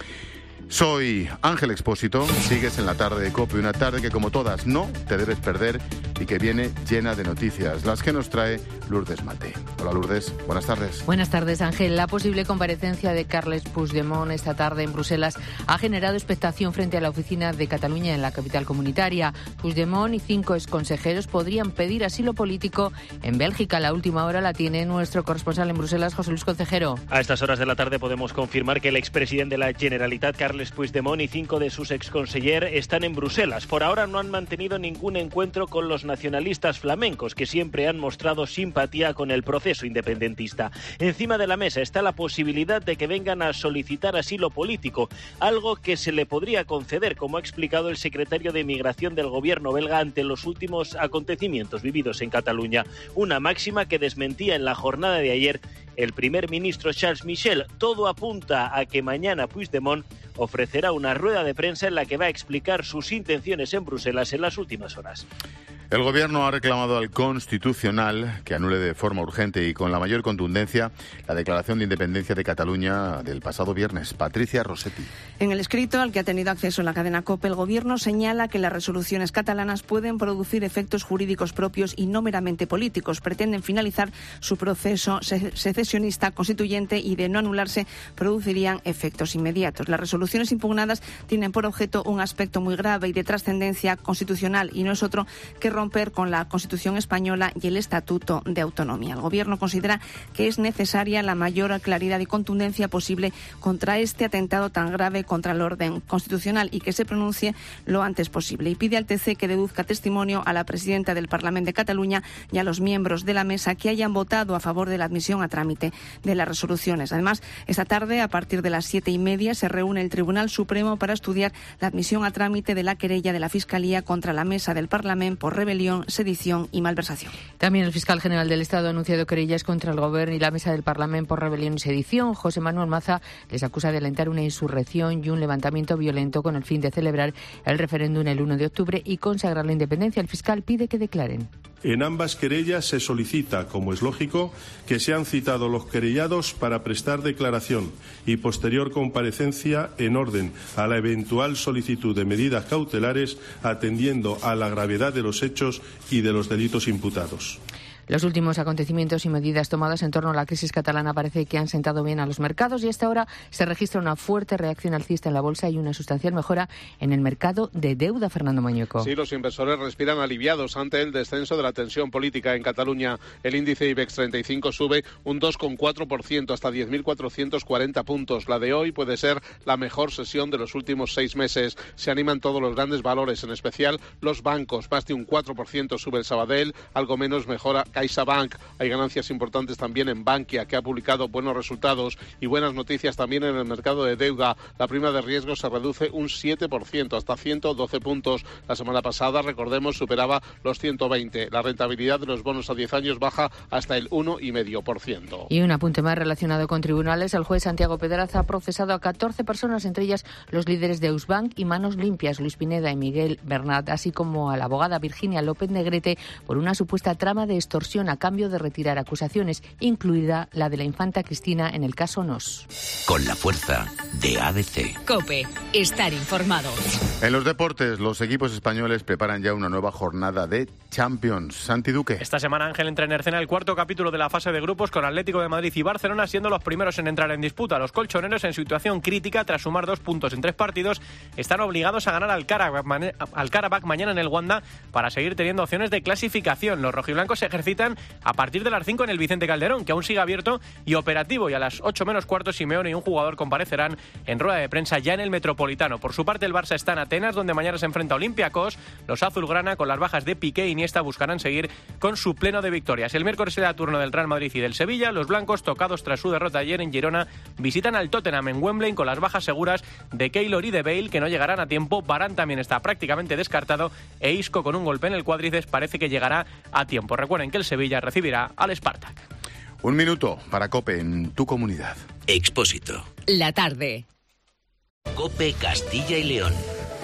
Soy Ángel Expósito, sigues en la tarde de COPE, una tarde que como todas no te debes perder y que viene llena de noticias, las que nos trae Lourdes Mate. Hola Lourdes, buenas tardes. Buenas tardes Ángel. La posible comparecencia de Carles Puigdemont esta tarde en Bruselas ha generado expectación frente a la oficina de Cataluña en la capital comunitaria. Puigdemont y cinco exconsejeros podrían pedir asilo político en Bélgica. La última hora la tiene nuestro corresponsal en Bruselas, José Luis Concejero. A estas horas de la tarde podemos confirmar que el expresidente de la Generalitat, Carles Puigdemont, y cinco de sus exconsellers están en Bruselas. Por ahora no han mantenido ningún encuentro con los nacionalistas flamencos, que siempre han mostrado simpatía con el proceso independentista. Encima de la mesa está la posibilidad de que vengan a solicitar asilo político, algo que se le podría conceder, como ha explicado el secretario de Migración del gobierno belga ante los últimos acontecimientos vividos en Cataluña. Una máxima que desmentía en la jornada de ayer el primer ministro Charles Michel. Todo apunta a que mañana Puigdemont ofrecerá una rueda de prensa en la que va a explicar sus intenciones en Bruselas en las últimas horas. El Gobierno ha reclamado al Constitucional que anule de forma urgente y con la mayor contundencia la declaración de independencia de Cataluña del pasado viernes. Patricia Rossetti. En el escrito al que ha tenido acceso la cadena COPE, el Gobierno señala que las resoluciones catalanas pueden producir efectos jurídicos propios y no meramente políticos. Pretenden finalizar su proceso secesionista constituyente y, de no anularse, producirían efectos inmediatos. Las resoluciones impugnadas tienen por objeto un aspecto muy grave y de trascendencia constitucional, y no es otro que romper con la Constitución española y el Estatuto de Autonomía. El Gobierno considera que es necesaria la mayor claridad y contundencia posible contra este atentado tan grave contra el orden constitucional y que se pronuncie lo antes posible. Y pide al T C que deduzca testimonio a la presidenta del Parlamento de Cataluña y a los miembros de la mesa que hayan votado a favor de la admisión a trámite de las resoluciones. Además, esta tarde, a partir de las siete y media, se reúne el Tribunal Supremo para estudiar la admisión a trámite de la querella de la Fiscalía contra la mesa del Parlamento por rebelión, sedición y malversación. También el fiscal general del Estado ha anunciado querellas contra el Gobierno y la mesa del Parlamento por rebelión y sedición. José Manuel Maza les acusa de alentar una insurrección y un levantamiento violento con el fin de celebrar el referéndum el uno de octubre y consagrar la independencia. El fiscal pide que declaren. En ambas querellas se solicita, como es lógico, que sean citados los querellados para prestar declaración y posterior comparecencia en orden a la eventual solicitud de medidas cautelares, atendiendo a la gravedad de los hechos y de los delitos imputados. Los últimos acontecimientos y medidas tomadas en torno a la crisis catalana parece que han sentado bien a los mercados y hasta ahora se registra una fuerte reacción alcista en la bolsa y una sustancial mejora en el mercado de deuda. Fernando Mañueco. Sí, los inversores respiran aliviados ante el descenso de la tensión política en Cataluña. El índice IBEX treinta y cinco sube un dos coma cuatro por ciento hasta diez mil cuatrocientos cuarenta puntos. La de hoy puede ser la mejor sesión de los últimos seis meses. Se animan todos los grandes valores, en especial los bancos. Más de un cuatro por ciento sube el Sabadell, algo menos mejora CaixaBank. Hay ganancias importantes también en Bankia, que ha publicado buenos resultados, y buenas noticias también en el mercado de deuda. La prima de riesgo se reduce un siete por ciento, hasta ciento doce puntos. La semana pasada, recordemos, superaba los ciento veinte. La rentabilidad de los bonos a diez años baja hasta el uno coma cinco por ciento. Y un apunte más relacionado con tribunales. El juez Santiago Pedraza ha procesado a catorce personas, entre ellas los líderes de Eusbank y Manos Limpias, Luis Pineda y Miguel Bernat, así como a la abogada Virginia López Negrete por una supuesta trama de extorsión a cambio de retirar acusaciones, incluida la de la infanta Cristina en el caso Nos. Con la fuerza de A D C. COPE. Estar informado. En los deportes, los equipos españoles preparan ya una nueva jornada de Champions. Santi Duque. Esta semana Ángel entra en escena el cuarto capítulo de la fase de grupos, con Atlético de Madrid y Barcelona siendo los primeros en entrar en disputa. Los colchoneros, en situación crítica tras sumar dos puntos en tres partidos, están obligados a ganar al Karabakh, al Karabakh mañana en el Wanda para seguir teniendo opciones de clasificación. Los rojiblancos se ejercitan a partir de las cinco en el Vicente Calderón, que aún sigue abierto y operativo, y a las ocho menos cuarto Simeone y un jugador comparecerán en rueda de prensa ya en el Metropolitano. Por su parte, el Barça está en Atenas, donde mañana se enfrenta a Olympiacos. Los azulgrana, con las bajas de Piqué e Iniesta, buscarán seguir con su pleno de victorias. El miércoles será turno del Real Madrid y del Sevilla. Los blancos, tocados tras su derrota ayer en Girona, visitan al Tottenham en Wembley con las bajas seguras de Keylor y de Bale, que no llegarán a tiempo. Varane también está prácticamente descartado e Isco, con un golpe en el cuádriceps, parece que llegará a tiempo. Recuerden que el Sevilla recibirá al Spartak. Un minuto para COPE en tu comunidad. Expósito. La tarde. COPE Castilla y León.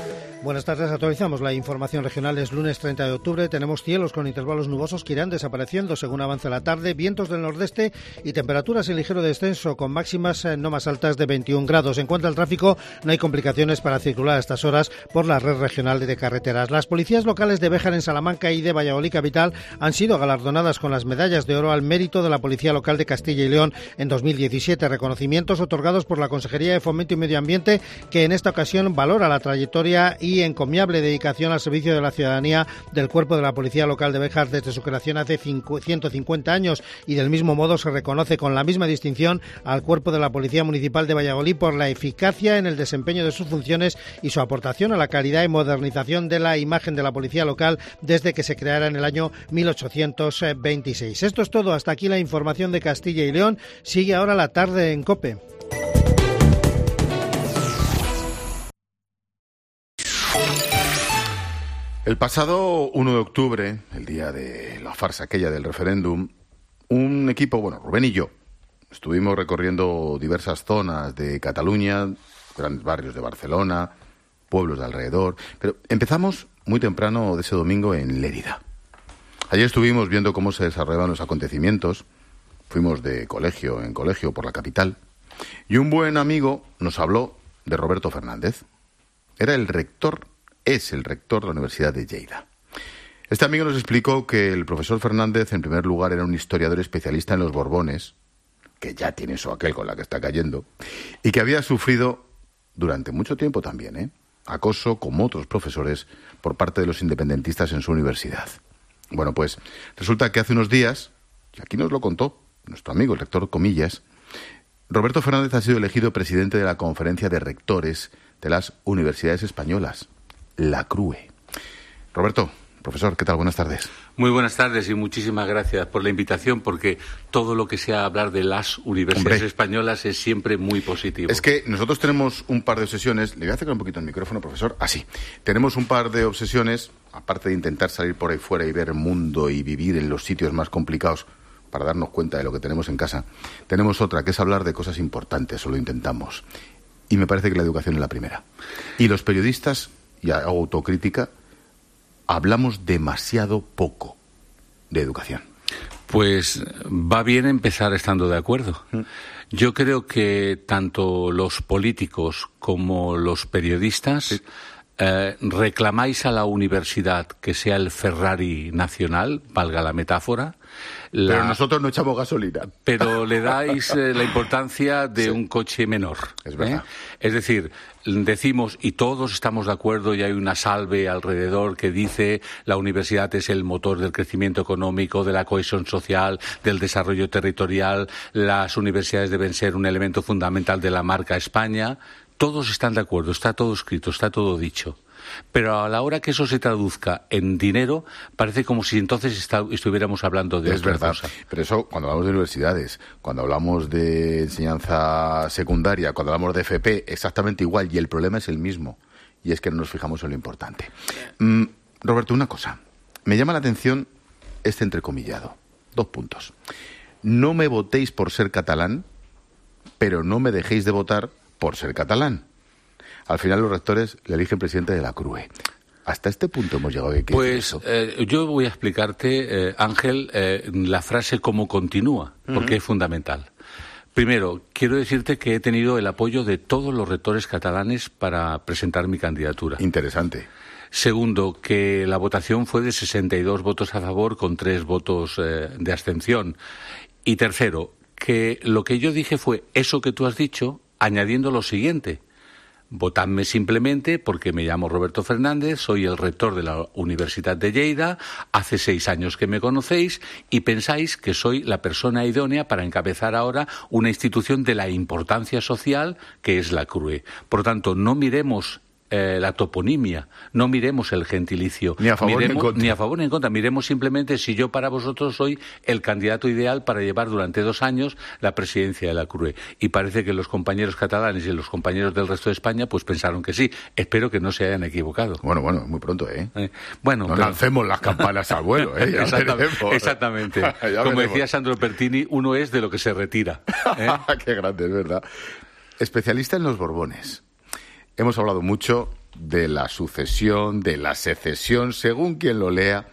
Buenas tardes, actualizamos la información regional. Es lunes treinta de octubre, tenemos cielos con intervalos nubosos que irán desapareciendo según avance la tarde, vientos del nordeste y temperaturas en ligero descenso con máximas no más altas de veintiún grados. En cuanto al tráfico, no hay complicaciones para circular a estas horas por la red regional de carreteras. Las policías locales de Béjar en Salamanca y de Valladolid capital han sido galardonadas con las medallas de oro al mérito de la Policía Local de Castilla y León en dos mil diecisiete, reconocimientos otorgados por la Consejería de Fomento y Medio Ambiente, que en esta ocasión valora la trayectoria y y encomiable dedicación al servicio de la ciudadanía del Cuerpo de la Policía Local de Béjar desde su creación hace ciento cincuenta años, y del mismo modo se reconoce con la misma distinción al Cuerpo de la Policía Municipal de Valladolid por la eficacia en el desempeño de sus funciones y su aportación a la calidad y modernización de la imagen de la Policía Local desde que se creara en el año mil ochocientos veintiséis. Esto es todo, hasta aquí la información de Castilla y León. Sigue ahora la tarde en COPE. El pasado uno de octubre, el día de la farsa aquella del referéndum, un equipo, bueno, Rubén y yo, estuvimos recorriendo diversas zonas de Cataluña, grandes barrios de Barcelona, pueblos de alrededor, pero empezamos muy temprano de ese domingo en Lérida. Ayer estuvimos viendo cómo se desarrollaban los acontecimientos, fuimos de colegio en colegio por la capital, y un buen amigo nos habló de Roberto Fernández. Era el rector es el rector de la Universidad de Lleida. Este amigo nos explicó que el profesor Fernández, en primer lugar, era un historiador especialista en los Borbones, que ya tiene eso aquel con la que está cayendo, y que había sufrido durante mucho tiempo también, ¿eh? acoso, como otros profesores, por parte de los independentistas en su universidad. Bueno, pues resulta que hace unos días, y aquí nos lo contó nuestro amigo, el rector Comillas, Roberto Fernández ha sido elegido presidente de la Conferencia de Rectores de las Universidades Españolas, la CRUE. Roberto, profesor, ¿qué tal? Buenas tardes. Muy buenas tardes y muchísimas gracias por la invitación, porque todo lo que sea hablar de las universidades Hombre. españolas es siempre muy positivo. Es que nosotros tenemos un par de obsesiones. Le voy a acercar un poquito el micrófono, profesor. Así. Tenemos un par de obsesiones, aparte de intentar salir por ahí fuera y ver el mundo y vivir en los sitios más complicados para darnos cuenta de lo que tenemos en casa. Tenemos otra, que es hablar de cosas importantes, o lo intentamos. Y me parece que la educación es la primera. Y los periodistas, y hago autocrítica, hablamos demasiado poco de educación. Pues va bien empezar estando de acuerdo. ¿Mm? Yo creo que tanto los políticos como los periodistas sí. eh, reclamáis a la universidad que sea el Ferrari nacional, valga la metáfora. La... Pero nosotros no echamos gasolina. Pero le dais eh, la importancia de sí. un coche menor. Es verdad. ¿eh? Es decir, decimos, y todos estamos de acuerdo, y hay una salve alrededor que dice la universidad es el motor del crecimiento económico, de la cohesión social, del desarrollo territorial, las universidades deben ser un elemento fundamental de la marca España. Todos están de acuerdo, está todo escrito, está todo dicho. Pero a la hora que eso se traduzca en dinero, parece como si entonces está, estuviéramos hablando de es otra verdad. cosa. Pero eso, cuando hablamos de universidades, cuando hablamos de enseñanza secundaria, cuando hablamos de F P, exactamente igual, y el problema es el mismo, y es que no nos fijamos en lo importante. Mm, Roberto, una cosa. Me llama la atención este entrecomillado. Dos puntos. No me votéis por ser catalán, pero no me dejéis de votar por ser catalán. Al final los rectores le eligen presidente de la CRUE. Hasta este punto hemos llegado. ¿Qué pues eh, yo voy a explicarte, eh, Ángel, eh, la frase cómo continúa, porque uh-huh. es fundamental. Primero, quiero decirte que he tenido el apoyo de todos los rectores catalanes para presentar mi candidatura. Interesante. Segundo, que la votación fue de sesenta y dos votos a favor con tres votos eh, de abstención. Y tercero, que lo que yo dije fue eso que tú has dicho, añadiendo lo siguiente. Votadme simplemente porque me llamo Roberto Fernández, soy el rector de la Universidad de Lleida, hace seis años que me conocéis y pensáis que soy la persona idónea para encabezar ahora una institución de la importancia social que es la CRUE. Por lo tanto, no miremos eh, la toponimia, no miremos el gentilicio. Ni a favor miremos, ni en contra. Ni a favor ni en contra. Miremos simplemente si yo para vosotros soy el candidato ideal para llevar durante dos años la presidencia de la CRUE. Y parece que los compañeros catalanes y los compañeros del resto de España pues pensaron que sí. Espero que no se hayan equivocado. Bueno, bueno, muy pronto, ¿eh? eh bueno, no pero... lancemos las campanas al vuelo, ¿eh? Ya exactamente. exactamente. ya Como veremos. decía Sandro Pertini, uno es de lo que se retira. ¿eh? Qué grande, es verdad. Especialista en los Borbones. Hemos hablado mucho de la sucesión, de la secesión, según quien lo lea.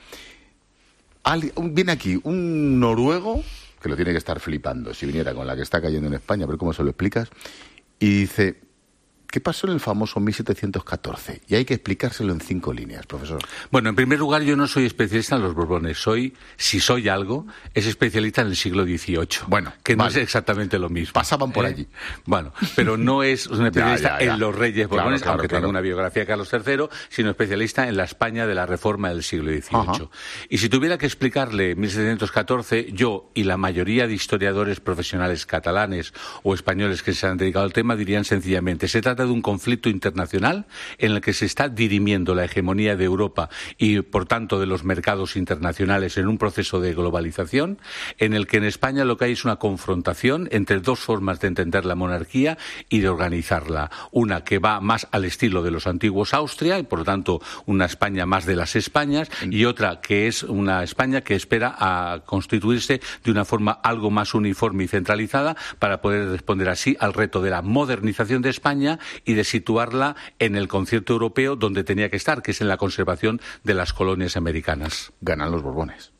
Al, viene aquí un noruego, que lo tiene que estar flipando, si viniera con la que está cayendo en España, a ver cómo se lo explicas, y dice... ¿Qué pasó en el famoso mil setecientos catorce? Y hay que explicárselo en cinco líneas, profesor. Bueno, en primer lugar, yo no soy especialista en los Borbones. Soy, si soy algo, es especialista en el siglo dieciocho. Bueno, que no vale. es exactamente lo mismo. Pasaban por ¿Eh? allí. Bueno, pero no es un especialista ya, ya, ya. en los Reyes Borbones, claro, claro, aunque claro. tenga una biografía de Carlos tercero, sino especialista en la España de la Reforma del siglo dieciocho. Ajá. Y si tuviera que explicarle mil setecientos catorce, yo y la mayoría de historiadores profesionales catalanes o españoles que se han dedicado al tema dirían sencillamente, se trata de un conflicto internacional en el que se está dirimiendo la hegemonía de Europa y, por tanto, de los mercados internacionales en un proceso de globalización, en el que en España lo que hay es una confrontación entre dos formas de entender la monarquía y de organizarla. Una que va más al estilo de los antiguos Austria y, por lo tanto, una España más de las Españas, y otra que es una España que espera a constituirse de una forma algo más uniforme y centralizada para poder responder así al reto de la modernización de España y de situar en el concierto europeo donde tenía que estar, que es en la conservación de las colonias americanas. Ganan los Borbones.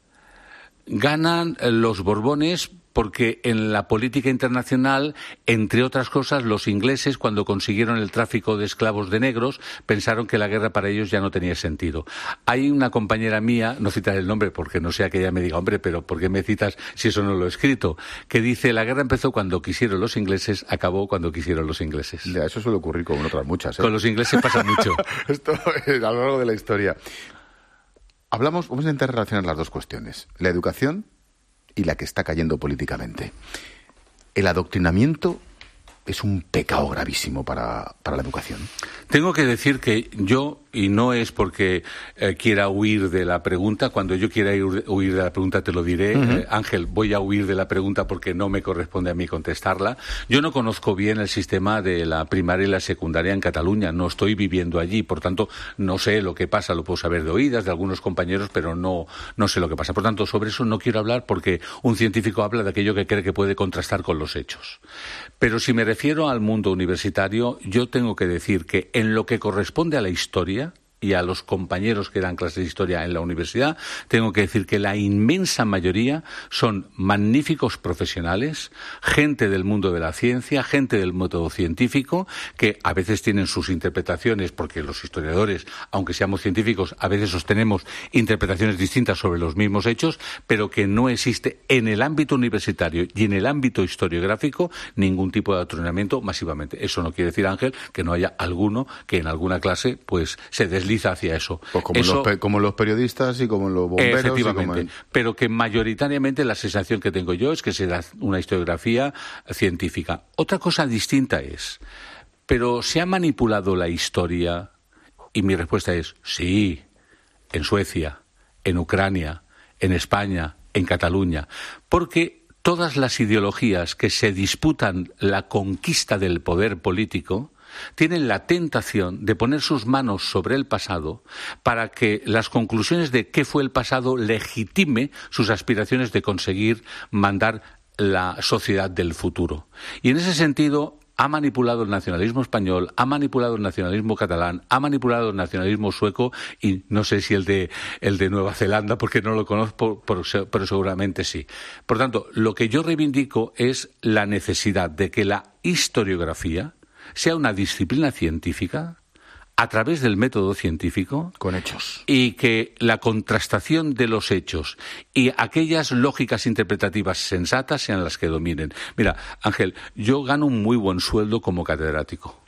Ganan los Borbones porque en la política internacional, entre otras cosas, los ingleses, cuando consiguieron el tráfico de esclavos de negros, pensaron que la guerra para ellos ya no tenía sentido. Hay una compañera mía, no citaré el nombre porque no sea que ella me diga, hombre, pero ¿por qué me citas si eso no lo he escrito? Que dice, la guerra empezó cuando quisieron los ingleses, acabó cuando quisieron los ingleses. Ya, eso suele ocurrir con otras muchas, ¿eh? Con los ingleses pasa mucho. Esto es a lo largo de la historia. Hablamos, vamos a intentar relacionar las dos cuestiones. La educación y la que está cayendo políticamente. El adoctrinamiento es un pecado gravísimo para, para la educación. Tengo que decir que yo, y no es porque eh, quiera huir de la pregunta, cuando yo quiera ir, huir de la pregunta te lo diré, uh-huh. eh, Ángel, voy a huir de la pregunta porque no me corresponde a mí contestarla. Yo no conozco bien el sistema de la primaria y la secundaria en Cataluña, no estoy viviendo allí, por tanto no sé lo que pasa, lo puedo saber de oídas de algunos compañeros, pero no, no sé lo que pasa. Por tanto, sobre eso no quiero hablar porque un científico habla de aquello que cree que puede contrastar con los hechos. Pero si me refiero al mundo universitario, yo tengo que decir que en lo que corresponde a la historia y a los compañeros que dan clases de historia en la universidad, tengo que decir que la inmensa mayoría son magníficos profesionales, gente del mundo de la ciencia, gente del método científico, que a veces tienen sus interpretaciones, porque los historiadores, aunque seamos científicos, a veces sostenemos interpretaciones distintas sobre los mismos hechos, pero que no existe en el ámbito universitario y en el ámbito historiográfico ningún tipo de adoctrinamiento masivamente. Eso no quiere decir, Ángel, que no haya alguno que en alguna clase pues se desliza hacia eso. Pues como, eso, los pe- como los periodistas y como los bomberos. Efectivamente, y como el... pero que mayoritariamente la sensación que tengo yo es que se da una historiografía científica. Otra cosa distinta es, ¿pero se ha manipulado la historia? Y mi respuesta es sí, en Suecia, en Ucrania, en España, en Cataluña, porque todas las ideologías que se disputan la conquista del poder político tienen la tentación de poner sus manos sobre el pasado para que las conclusiones de qué fue el pasado legitime sus aspiraciones de conseguir mandar la sociedad del futuro. Y en ese sentido ha manipulado el nacionalismo español, ha manipulado el nacionalismo catalán, ha manipulado el nacionalismo sueco y no sé si el de, el de Nueva Zelanda, porque no lo conozco, pero seguramente sí. Por tanto, lo que yo reivindico es la necesidad de que la historiografía sea una disciplina científica a través del método científico con hechos y que la contrastación de los hechos y aquellas lógicas interpretativas sensatas sean las que dominen. Mira, Ángel, yo gano un muy buen sueldo como catedrático.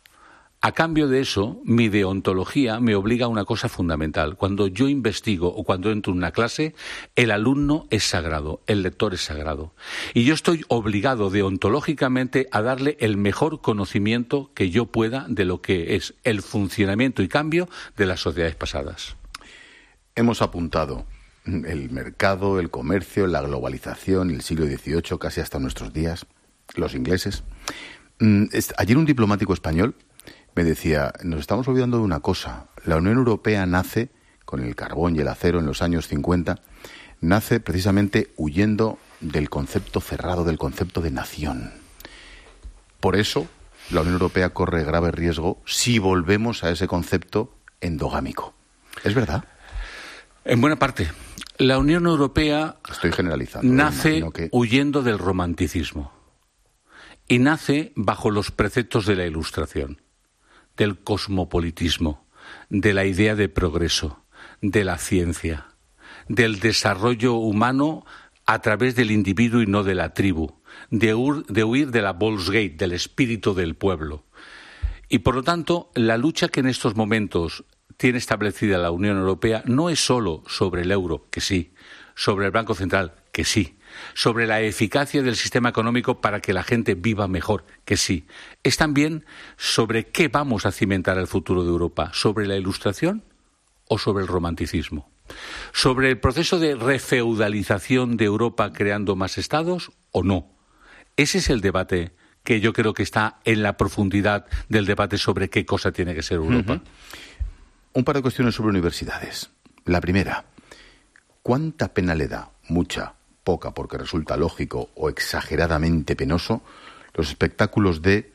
A cambio de eso, mi deontología me obliga a una cosa fundamental. Cuando yo investigo o cuando entro en una clase, el alumno es sagrado, el lector es sagrado. Y yo estoy obligado deontológicamente a darle el mejor conocimiento que yo pueda de lo que es el funcionamiento y cambio de las sociedades pasadas. Hemos apuntado el mercado, el comercio, la globalización, el siglo dieciocho, casi hasta nuestros días, los ingleses. Ayer un diplomático español me decía, nos estamos olvidando de una cosa. La Unión Europea nace, con el carbón y el acero en los años cincuenta, nace precisamente huyendo del concepto cerrado, del concepto de nación. Por eso la Unión Europea corre grave riesgo si volvemos a ese concepto endogámico. ¿Es verdad? En buena parte. La Unión Europea Estoy generalizando, nace que... huyendo del romanticismo y nace bajo los preceptos de la Ilustración, del cosmopolitismo, de la idea de progreso, de la ciencia, del desarrollo humano a través del individuo y no de la tribu, de huir de, huir de la Volksgate, del espíritu del pueblo. Y por lo tanto, la lucha que en estos momentos tiene establecida la Unión Europea no es solo sobre el euro, que sí, sobre el Banco Central, que sí, sobre la eficacia del sistema económico para que la gente viva mejor, que sí. Es también sobre qué vamos a cimentar el futuro de Europa, sobre la Ilustración o sobre el romanticismo, sobre el proceso de refeudalización de Europa creando más estados o no. Ese es el debate que yo creo que está en la profundidad del debate sobre qué cosa tiene que ser Europa. Uh-huh. Un par de cuestiones sobre universidades. La primera, ¿cuánta pena le da? Mucha, poca, porque resulta lógico o exageradamente penoso, los espectáculos de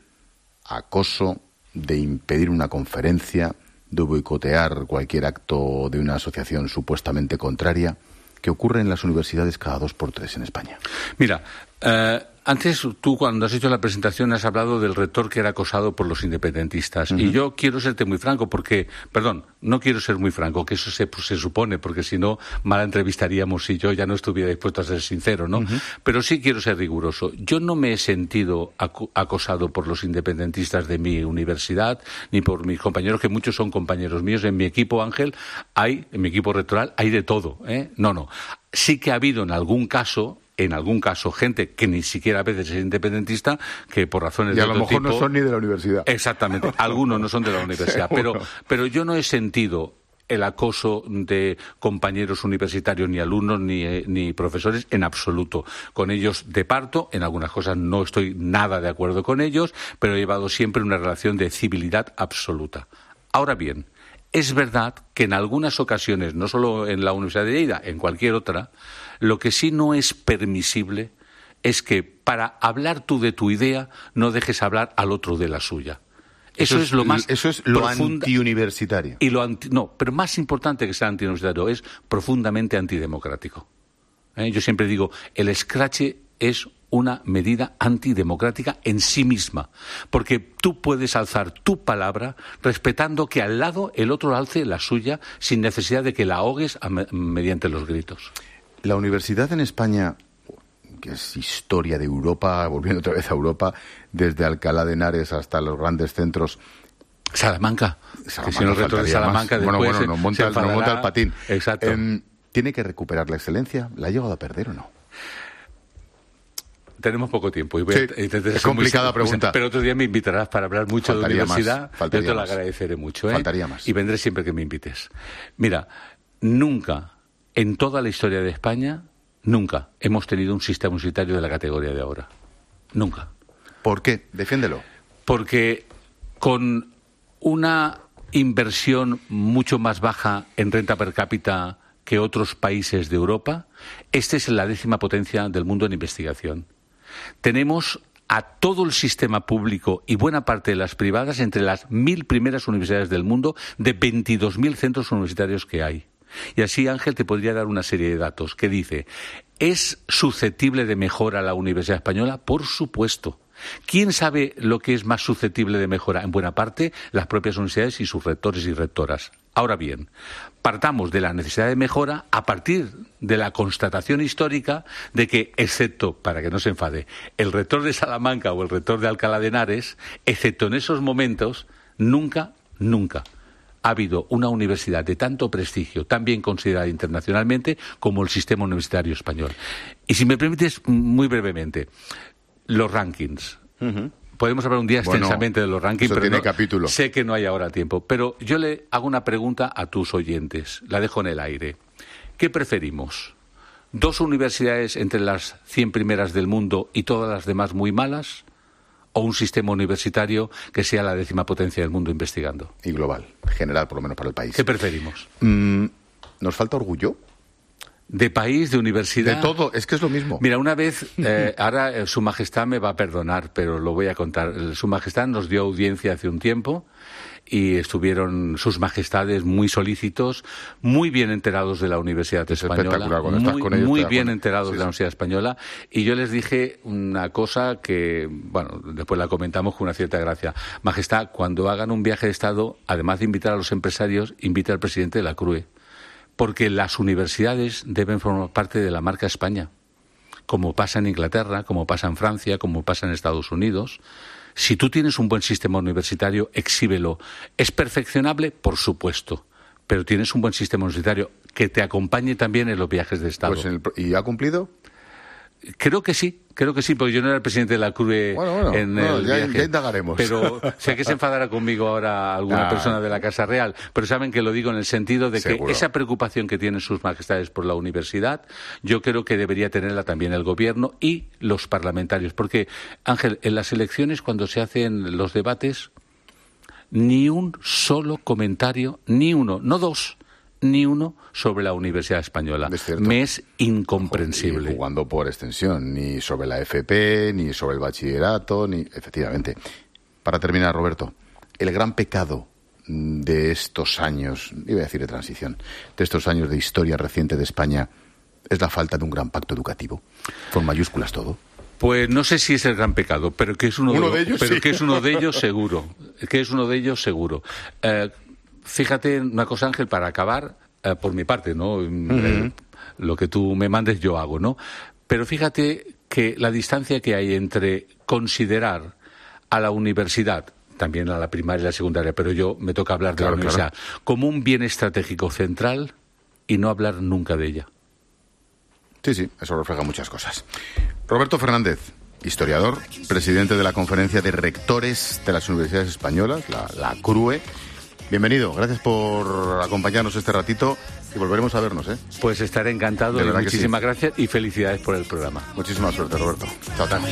acoso, de impedir una conferencia, de boicotear cualquier acto de una asociación supuestamente contraria, que ocurre en las universidades cada dos por tres en España. Mira, eh, antes tú cuando has hecho la presentación has hablado del rector que era acosado por los independentistas. Uh-huh. Y yo quiero serte muy franco porque, perdón, no quiero ser muy franco, que eso se, pues, se supone, porque si no, mal entrevistaríamos si yo ya no estuviera dispuesto a ser sincero, ¿no? Uh-huh. Pero sí quiero ser riguroso. Yo no me he sentido ac- acosado por los independentistas de mi universidad, ni por mis compañeros, que muchos son compañeros míos. En mi equipo, Ángel, hay, en mi equipo rectoral, hay de todo, ¿eh? No, no. Sí que ha habido en algún caso... en algún caso, gente que ni siquiera a veces es independentista, que por razones de otro tipo... Y a lo mejor no son ni de la universidad. Exactamente, algunos no son de la universidad. pero, pero yo no he sentido el acoso de compañeros universitarios, ni alumnos, ni, eh, ni profesores, en absoluto. Con ellos departo, en algunas cosas no estoy nada de acuerdo con ellos, pero he llevado siempre una relación de civilidad absoluta. Ahora bien, es verdad que en algunas ocasiones, no solo en la Universidad de Lleida, en cualquier otra, lo que sí no es permisible es que para hablar tú de tu idea no dejes hablar al otro de la suya. Eso, eso es, es lo más Eso es lo profunda, antiuniversitario. Y lo anti, no, pero más importante que sea antiuniversitario, es profundamente antidemocrático. ¿Eh? Yo siempre digo, el escrache es una medida antidemocrática en sí misma, porque tú puedes alzar tu palabra respetando que al lado el otro alce la suya sin necesidad de que la ahogues a me, mediante los gritos. La universidad en España, que es historia de Europa, volviendo otra vez a Europa, desde Alcalá de Henares hasta los grandes centros... Salamanca. Salamanca que si no retos de Salamanca bueno, después bueno, nos monta, se nos monta el patín. Exacto. Eh, ¿Tiene que recuperar la excelencia? ¿La ha llegado a perder o no? Tenemos poco tiempo. Y voy sí, a, y te, te, es complicada muy, pregunta. Pero otro día me invitarás para hablar mucho faltaría de universidad. Más, yo te lo más. agradeceré mucho. ¿eh? Faltaría más. Y vendré siempre que me invites. Mira, nunca en toda la historia de España, nunca hemos tenido un sistema universitario de la categoría de ahora. Nunca. ¿Por qué? Defiéndelo. Porque con una inversión mucho más baja en renta per cápita que otros países de Europa, esta es la décima potencia del mundo en investigación. Tenemos a todo el sistema público y buena parte de las privadas entre las mil primeras universidades del mundo de veintidós mil centros universitarios que hay. Y así, Ángel, te podría dar una serie de datos que dice, ¿es susceptible de mejora la Universidad Española? Por supuesto. ¿Quién sabe lo que es más susceptible de mejora? En buena parte, las propias universidades y sus rectores y rectoras. Ahora bien, partamos de la necesidad de mejora a partir de la constatación histórica de que, excepto, para que no se enfade, el rector de Salamanca o el rector de Alcalá de Henares, excepto en esos momentos, nunca, nunca ha habido una universidad de tanto prestigio, tan bien considerada internacionalmente, como el sistema universitario español. Y si me permites, muy brevemente, los rankings. Uh-huh. Podemos hablar un día extensamente bueno, de los rankings, pero tiene no, capítulo. Sé que no hay ahora tiempo. Pero yo le hago una pregunta a tus oyentes, la dejo en el aire. ¿Qué preferimos? ¿Dos universidades entre las cien primeras del mundo y todas las demás muy malas? ¿O un sistema universitario que sea la décima potencia del mundo investigando? Y global, general, por lo menos para el país. ¿Qué preferimos? Mm, ¿Nos falta orgullo? De país, de universidad. De todo, es que es lo mismo. Mira, una vez, eh, ahora eh, Su Majestad me va a perdonar, pero lo voy a contar. Su Majestad nos dio audiencia hace un tiempo y estuvieron sus majestades muy solícitos, muy bien enterados de la Universidad es Española, cuando estás muy, con ellos, muy te bien da enterados sí, de la Universidad Española, y yo les dije una cosa que, bueno, después la comentamos con una cierta gracia. Majestad, cuando hagan un viaje de Estado, además de invitar a los empresarios, invite al presidente de la C R U E, porque las universidades deben formar parte de la marca España, como pasa en Inglaterra, como pasa en Francia, como pasa en Estados Unidos. Si tú tienes un buen sistema universitario, exhíbelo. ¿Es perfeccionable? Por supuesto. Pero tienes un buen sistema universitario que te acompañe también en los viajes de Estado. Pues el, ¿y ha cumplido? Creo que sí, creo que sí, porque yo no era el presidente de la C R U E bueno, bueno, en bueno, el ya, viaje. ya indagaremos. Pero sé que se enfadará conmigo ahora alguna Ah. persona de la Casa Real, pero saben que lo digo en el sentido de Seguro. que esa preocupación que tienen sus majestades por la universidad, yo creo que debería tenerla también el Gobierno y los parlamentarios. Porque, Ángel, en las elecciones, cuando se hacen los debates, ni un solo comentario, ni uno, no dos, ni uno sobre la Universidad Española. Es cierto. Me es incomprensible. Y jugando por extensión, ni sobre la F P, ni sobre el bachillerato, ni efectivamente. Para terminar, Roberto, el gran pecado de estos años, iba a decir de transición, de estos años de historia reciente de España, es la falta de un gran pacto educativo, con mayúsculas todo. Pues no sé si es el gran pecado, pero que es uno, Uno de, de ellos, pero sí. que es uno de ellos seguro, que es uno de ellos seguro. Eh, Fíjate una cosa, Ángel, para acabar, eh, por mi parte, ¿no? Uh-huh. Eh, lo que tú me mandes yo hago, ¿no? Pero fíjate que la distancia que hay entre considerar a la universidad, también a la primaria y la secundaria, pero yo me toca hablar de claro, la universidad, claro. como un bien estratégico central y no hablar nunca de ella. Sí, sí, eso refleja muchas cosas. Roberto Fernández, historiador, presidente de la Conferencia de Rectores de las Universidades Españolas, la, la C R U E. Bienvenido, gracias por acompañarnos este ratito y volveremos a vernos, ¿eh? Pues estaré encantado y muchísimas sí. gracias y felicidades por el programa. Muchísima suerte, Roberto. Chao, chao.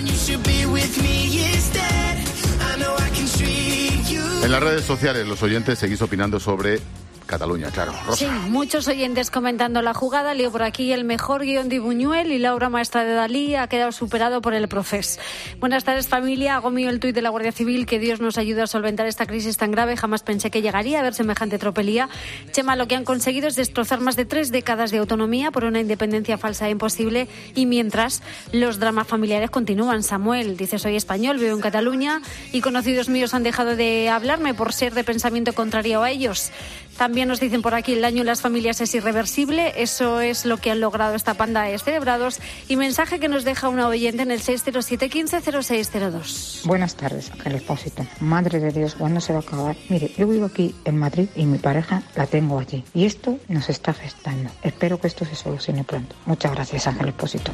En las redes sociales los oyentes seguís opinando sobre Cataluña, claro. Rosa. Sí, muchos oyentes comentando la jugada. Leo por aquí el mejor guión de Buñuel y la obra maestra de Dalí ha quedado superado por el Profés. Buenas tardes, familia. Hago mío el tuit de la Guardia Civil. Que Dios nos ayude a solventar esta crisis tan grave. Jamás pensé que llegaría a ver semejante tropelía. Chema, lo que han conseguido es destrozar más de tres décadas de autonomía por una independencia falsa e imposible. Y mientras, los dramas familiares continúan. Samuel dice: soy español, vivo en Cataluña y conocidos míos han dejado de hablarme por ser de pensamiento contrario a ellos. También nos dicen por aquí: el daño en las familias es irreversible. Eso es lo que han logrado esta panda de descerebrados. Y mensaje que nos deja una oyente en el seis cero siete uno cinco cero seis cero dos. Buenas tardes, Ángel Expósito. Madre de Dios, ¿cuándo se va a acabar? Mire, yo vivo aquí en Madrid y mi pareja la tengo allí. Y esto nos está afectando. Espero que esto se solucione pronto. Muchas gracias, Ángel Expósito.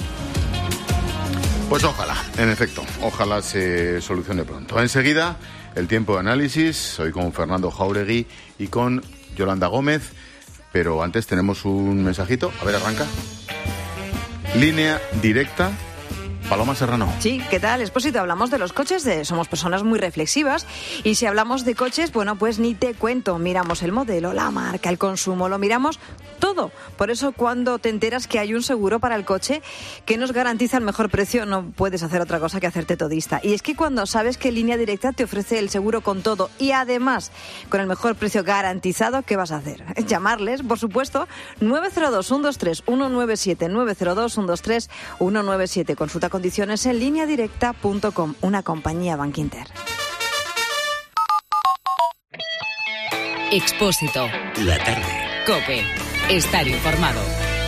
Pues ojalá, en efecto, ojalá se solucione pronto. Enseguida, el tiempo de análisis, hoy con Fernando Jáuregui y con Yolanda Gómez, pero antes tenemos un mensajito. A ver, arranca. Línea directa. Paloma Serrano. Sí, ¿qué tal, Expósito? Hablamos de los coches, de, somos personas muy reflexivas y si hablamos de coches, bueno, pues ni te cuento. Miramos el modelo, la marca, el consumo, lo miramos todo. Por eso cuando te enteras que hay un seguro para el coche que nos garantiza el mejor precio, no puedes hacer otra cosa que hacerte todista. Y es que cuando sabes que Línea Directa te ofrece el seguro con todo y además con el mejor precio garantizado, ¿qué vas a hacer? Llamarles, por supuesto, nueve cero dos, uno dos tres, uno nueve siete, nueve cero dos, uno dos tres, uno nueve siete. Consulta condiciones en línea directa punto com, una compañía Bankinter. Expósito. La tarde. COPE. Estar informado.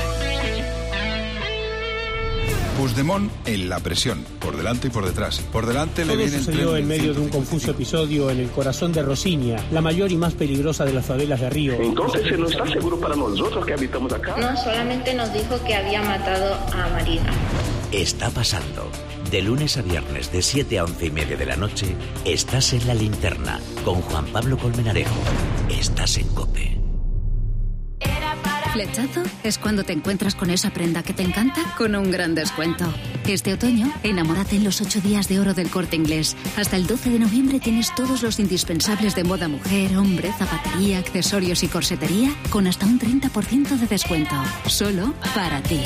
Puigdemont en la presión, por delante y por detrás. Por delante le Todo viene el sucedió tren en medio de un confuso episodio en el corazón de Rosiña, la mayor y más peligrosa de las favelas de Río. Entonces, ¿no está seguro para nosotros que habitamos acá? No, solamente nos dijo que había matado a Marina. Está pasando. De lunes a viernes, de siete a once y media de la noche, estás en La Linterna, con Juan Pablo Colmenarejo. Estás en COPE. Era para Flechazo es cuando te encuentras con esa prenda que te encanta con un gran descuento. Este otoño, enamórate en los ocho días de oro del Corte Inglés. Hasta el doce de noviembre tienes todos los indispensables de moda mujer, hombre, zapatería, accesorios y corsetería con hasta un treinta por ciento de descuento. Solo para ti.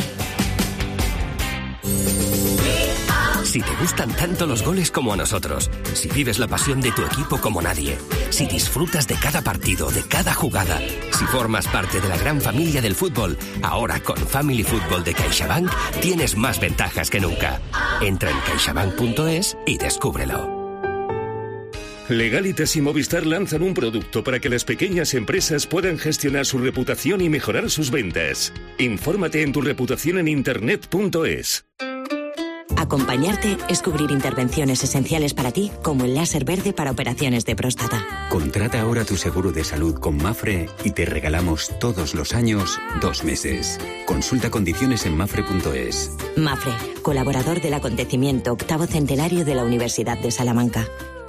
Si te gustan tanto los goles como a nosotros, si vives la pasión de tu equipo como nadie, si disfrutas de cada partido, de cada jugada, si formas parte de la gran familia del fútbol, ahora con Family Football de CaixaBank tienes más ventajas que nunca. Entra en caixabank punto es y descúbrelo. Legalitas y Movistar lanzan un producto para que las pequeñas empresas puedan gestionar su reputación y mejorar sus ventas. Infórmate en tu reputación en internet punto es. Acompañarte es cubrir intervenciones esenciales para ti, como el láser verde para operaciones de próstata. Contrata ahora tu seguro de salud con Mafre y te regalamos todos los años dos meses. Consulta condiciones en mafre punto es. Mafre, colaborador del acontecimiento octavo centenario de la Universidad de Salamanca.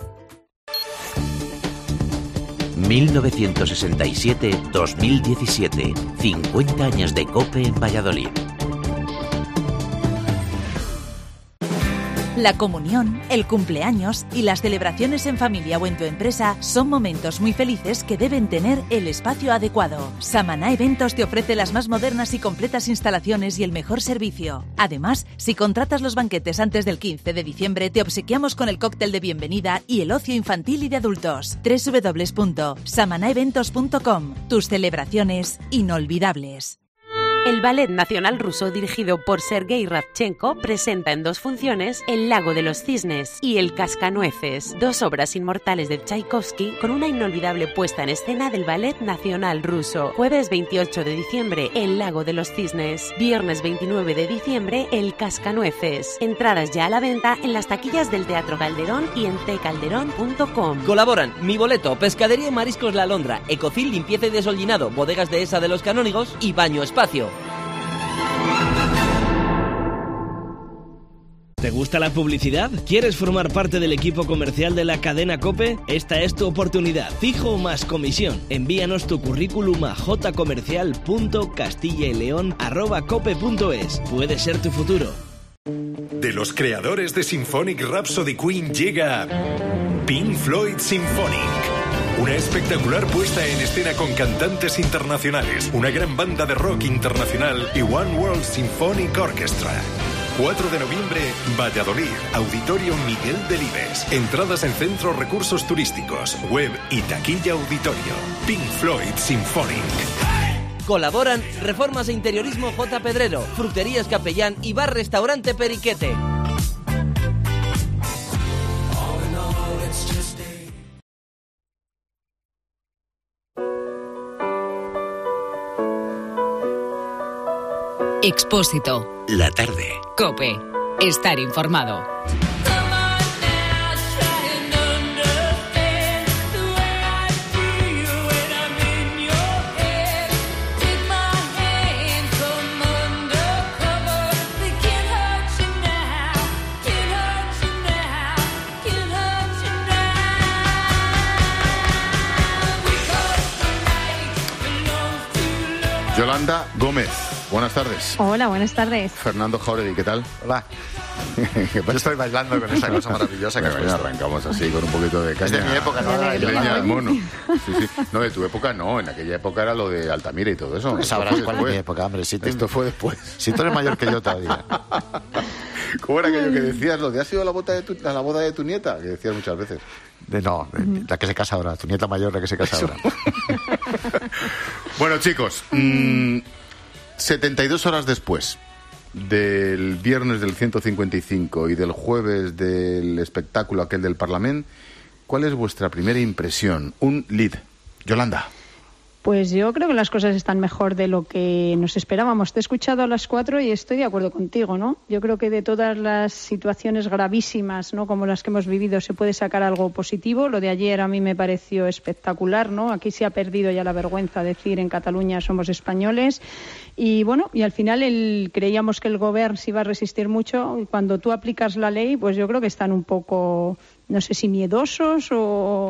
mil novecientos sesenta y siete a dos mil diecisiete. cincuenta años de COPE en Valladolid. La comunión, el cumpleaños y las celebraciones en familia o en tu empresa son momentos muy felices que deben tener el espacio adecuado. Samaná Eventos te ofrece las más modernas y completas instalaciones y el mejor servicio. Además, si contratas los banquetes antes del quince de diciembre, te obsequiamos con el cóctel de bienvenida y el ocio infantil y de adultos. doble u doble u doble u punto samana eventos punto com. Tus celebraciones inolvidables. El Ballet Nacional Ruso, dirigido por Sergei Radchenko, presenta en dos funciones El lago de los cisnes y El cascanueces, dos obras inmortales de Tchaikovsky con una inolvidable puesta en escena del Ballet Nacional Ruso. Jueves veintiocho de diciembre, El lago de los cisnes. Viernes veintinueve de diciembre, El cascanueces. Entradas ya a la venta en las taquillas del Teatro Calderón y en te calderón punto com. Colaboran Mi Boleto, Pescadería y Mariscos La Alondra, Ecocil Limpieza y Desollinado, Bodegas de Esa de los Canónigos y Baño Espacio. ¿Te gusta la publicidad? ¿Quieres formar parte del equipo comercial de la cadena COPE? Esta es tu oportunidad. Fijo más comisión. Envíanos tu currículum a jcomercial punto castilla y león arroba cope punto es. Puede ser tu futuro. De los creadores de Symphonic Rhapsody Queen llega Pink Floyd Symphonic. Una espectacular puesta en escena con cantantes internacionales, una gran banda de rock internacional y One World Symphonic Orchestra. cuatro de noviembre, Valladolid, Auditorio Miguel Delibes. Entradas en Centro Recursos Turísticos, web y taquilla auditorio. Pink Floyd Symphonic. Colaboran Reformas e Interiorismo J. Pedrero, Fruterías Capellán y Bar Restaurante Periquete. Expósito. La tarde. COPE. Estar informado. Yolanda Gómez, buenas tardes. Hola, buenas tardes. Fernando Jáuregui, ¿qué tal? Hola. Yo estoy bailando con esa cosa maravillosa que bueno, arrancamos así con un poquito de caña. Es de mi época, ¿no? De leña al mono. Sí, sí. No, de tu época no, en aquella época era lo de Altamira y todo eso. Pues sabrás cuál es mi época, hombre. Si te... Esto fue después. Si tú eres mayor que yo todavía. ¿Cómo era aquello que decías? ¿Lo de has ido a la, boda de tu, a la boda de tu nieta? Que decías muchas veces. De, no, de, la que se casa ahora. Tu nieta mayor, la que se casa ahora. Bueno, chicos, mmm, setenta y dos horas después del viernes del ciento cincuenta y cinco y del jueves del espectáculo aquel del Parlamento, ¿cuál es vuestra primera impresión? Un lead. Yolanda. Pues yo creo que las cosas están mejor de lo que nos esperábamos. Te he escuchado a las cuatro y estoy de acuerdo contigo, ¿no? Yo creo que de todas las situaciones gravísimas, ¿no?, como las que hemos vivido, se puede sacar algo positivo. Lo de ayer a mí me pareció espectacular, ¿no? Aquí se ha perdido ya la vergüenza de decir en Cataluña somos españoles. Y bueno, y al final el, creíamos que el gobierno se iba a resistir mucho. Y cuando tú aplicas la ley, pues yo creo que están un poco, no sé si miedosos o,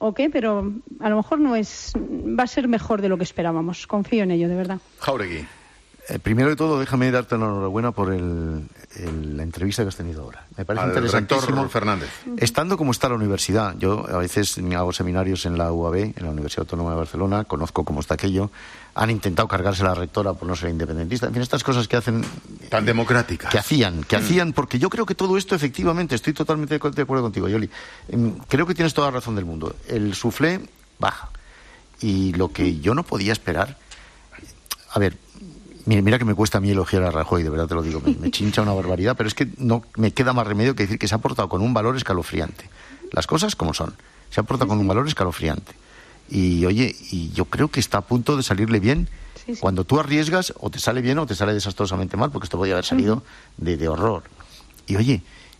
o qué, pero a lo mejor no es, va a ser mejor de lo que esperábamos. Confío en ello, de verdad. Jáuregui. Eh, primero de todo, déjame darte la enhorabuena por el, el, la entrevista que has tenido ahora. Me parece Al interesantísimo. rector Fernández. Estando como está la universidad, yo a veces hago seminarios en la U A B, en la Universidad Autónoma de Barcelona, conozco cómo está aquello. Han intentado cargarse a la rectora por no ser independentista. En fin, estas cosas que hacen... Tan democráticas. Que hacían, que mm. hacían, porque yo creo que todo esto, efectivamente, estoy totalmente de acuerdo contigo, Yoli. Creo que tienes toda la razón del mundo. El suflé baja. Y lo que yo no podía esperar... A ver... Mira, mira que me cuesta a mí elogiar a Rajoy, de verdad te lo digo, me, me chincha una barbaridad, pero es que no me queda más remedio que decir que se ha portado con un valor escalofriante. Las cosas como son, se ha portado con un valor escalofriante. Y oye, y yo creo que está a punto de salirle bien. Sí, sí. Cuando tú arriesgas, o te sale bien o te sale desastrosamente mal, porque esto podría haber salido de, de horror. Y oye,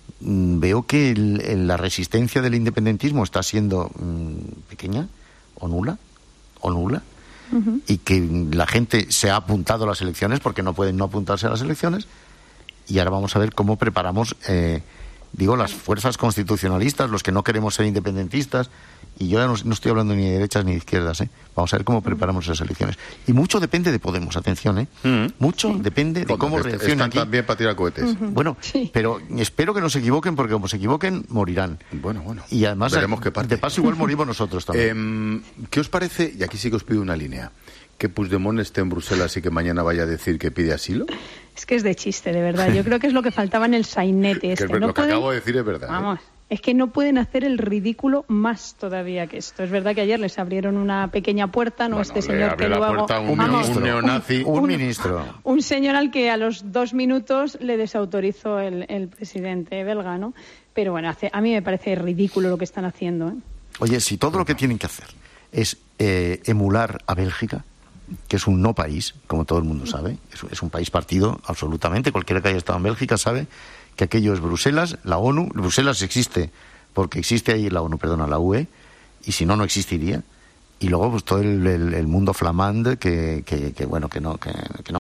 veo que el, el, la resistencia del independentismo está siendo mmm, pequeña, o nula, o nula. Uh-huh. Y que la gente se ha apuntado a las elecciones porque no pueden no apuntarse a las elecciones, y ahora vamos a ver cómo preparamos eh, digo, las fuerzas constitucionalistas, los que no queremos ser independentistas, y yo ya no, no estoy hablando ni de derechas ni de izquierdas, ¿eh? Vamos a ver cómo preparamos esas elecciones. Y mucho depende de Podemos, atención, ¿eh? Uh-huh. Mucho sí. depende de cómo reaccionan. Están también para tirar cohetes. Uh-huh. Bueno, sí. pero espero que no se equivoquen, porque como se equivoquen, morirán. Bueno, bueno. Y además, veremos qué parte. De paso, igual morimos nosotros también. Eh, ¿Qué os parece? Y aquí sí que os pido una línea. ¿Que Puigdemont esté en Bruselas y que mañana vaya a decir que pide asilo? Es que es de chiste, de verdad. Yo creo que es lo que faltaba en el sainete este. Que lo no que pueden... acabo de decir es verdad. Vamos, ¿eh? Es que no pueden hacer el ridículo más todavía que esto. Es verdad que ayer les abrieron una pequeña puerta, ¿no? Bueno, este señor que luego... Un, Vamos, un neonazi. Un, un ministro. Un señor al que a los dos minutos le desautorizó el, el presidente belga, ¿no? Pero bueno, hace, a mí me parece ridículo lo que están haciendo, ¿eh? Oye, si todo lo que tienen que hacer es eh, emular a Bélgica, que es un no país, como todo el mundo sabe, es, es un país partido, absolutamente. Cualquiera que haya estado en Bélgica sabe que aquello es Bruselas, la ONU. Bruselas existe porque existe ahí la ONU, perdona, la U E, y si no, no existiría. Y luego pues todo el, el, el mundo flamand que, que, que bueno, que no, que, que no.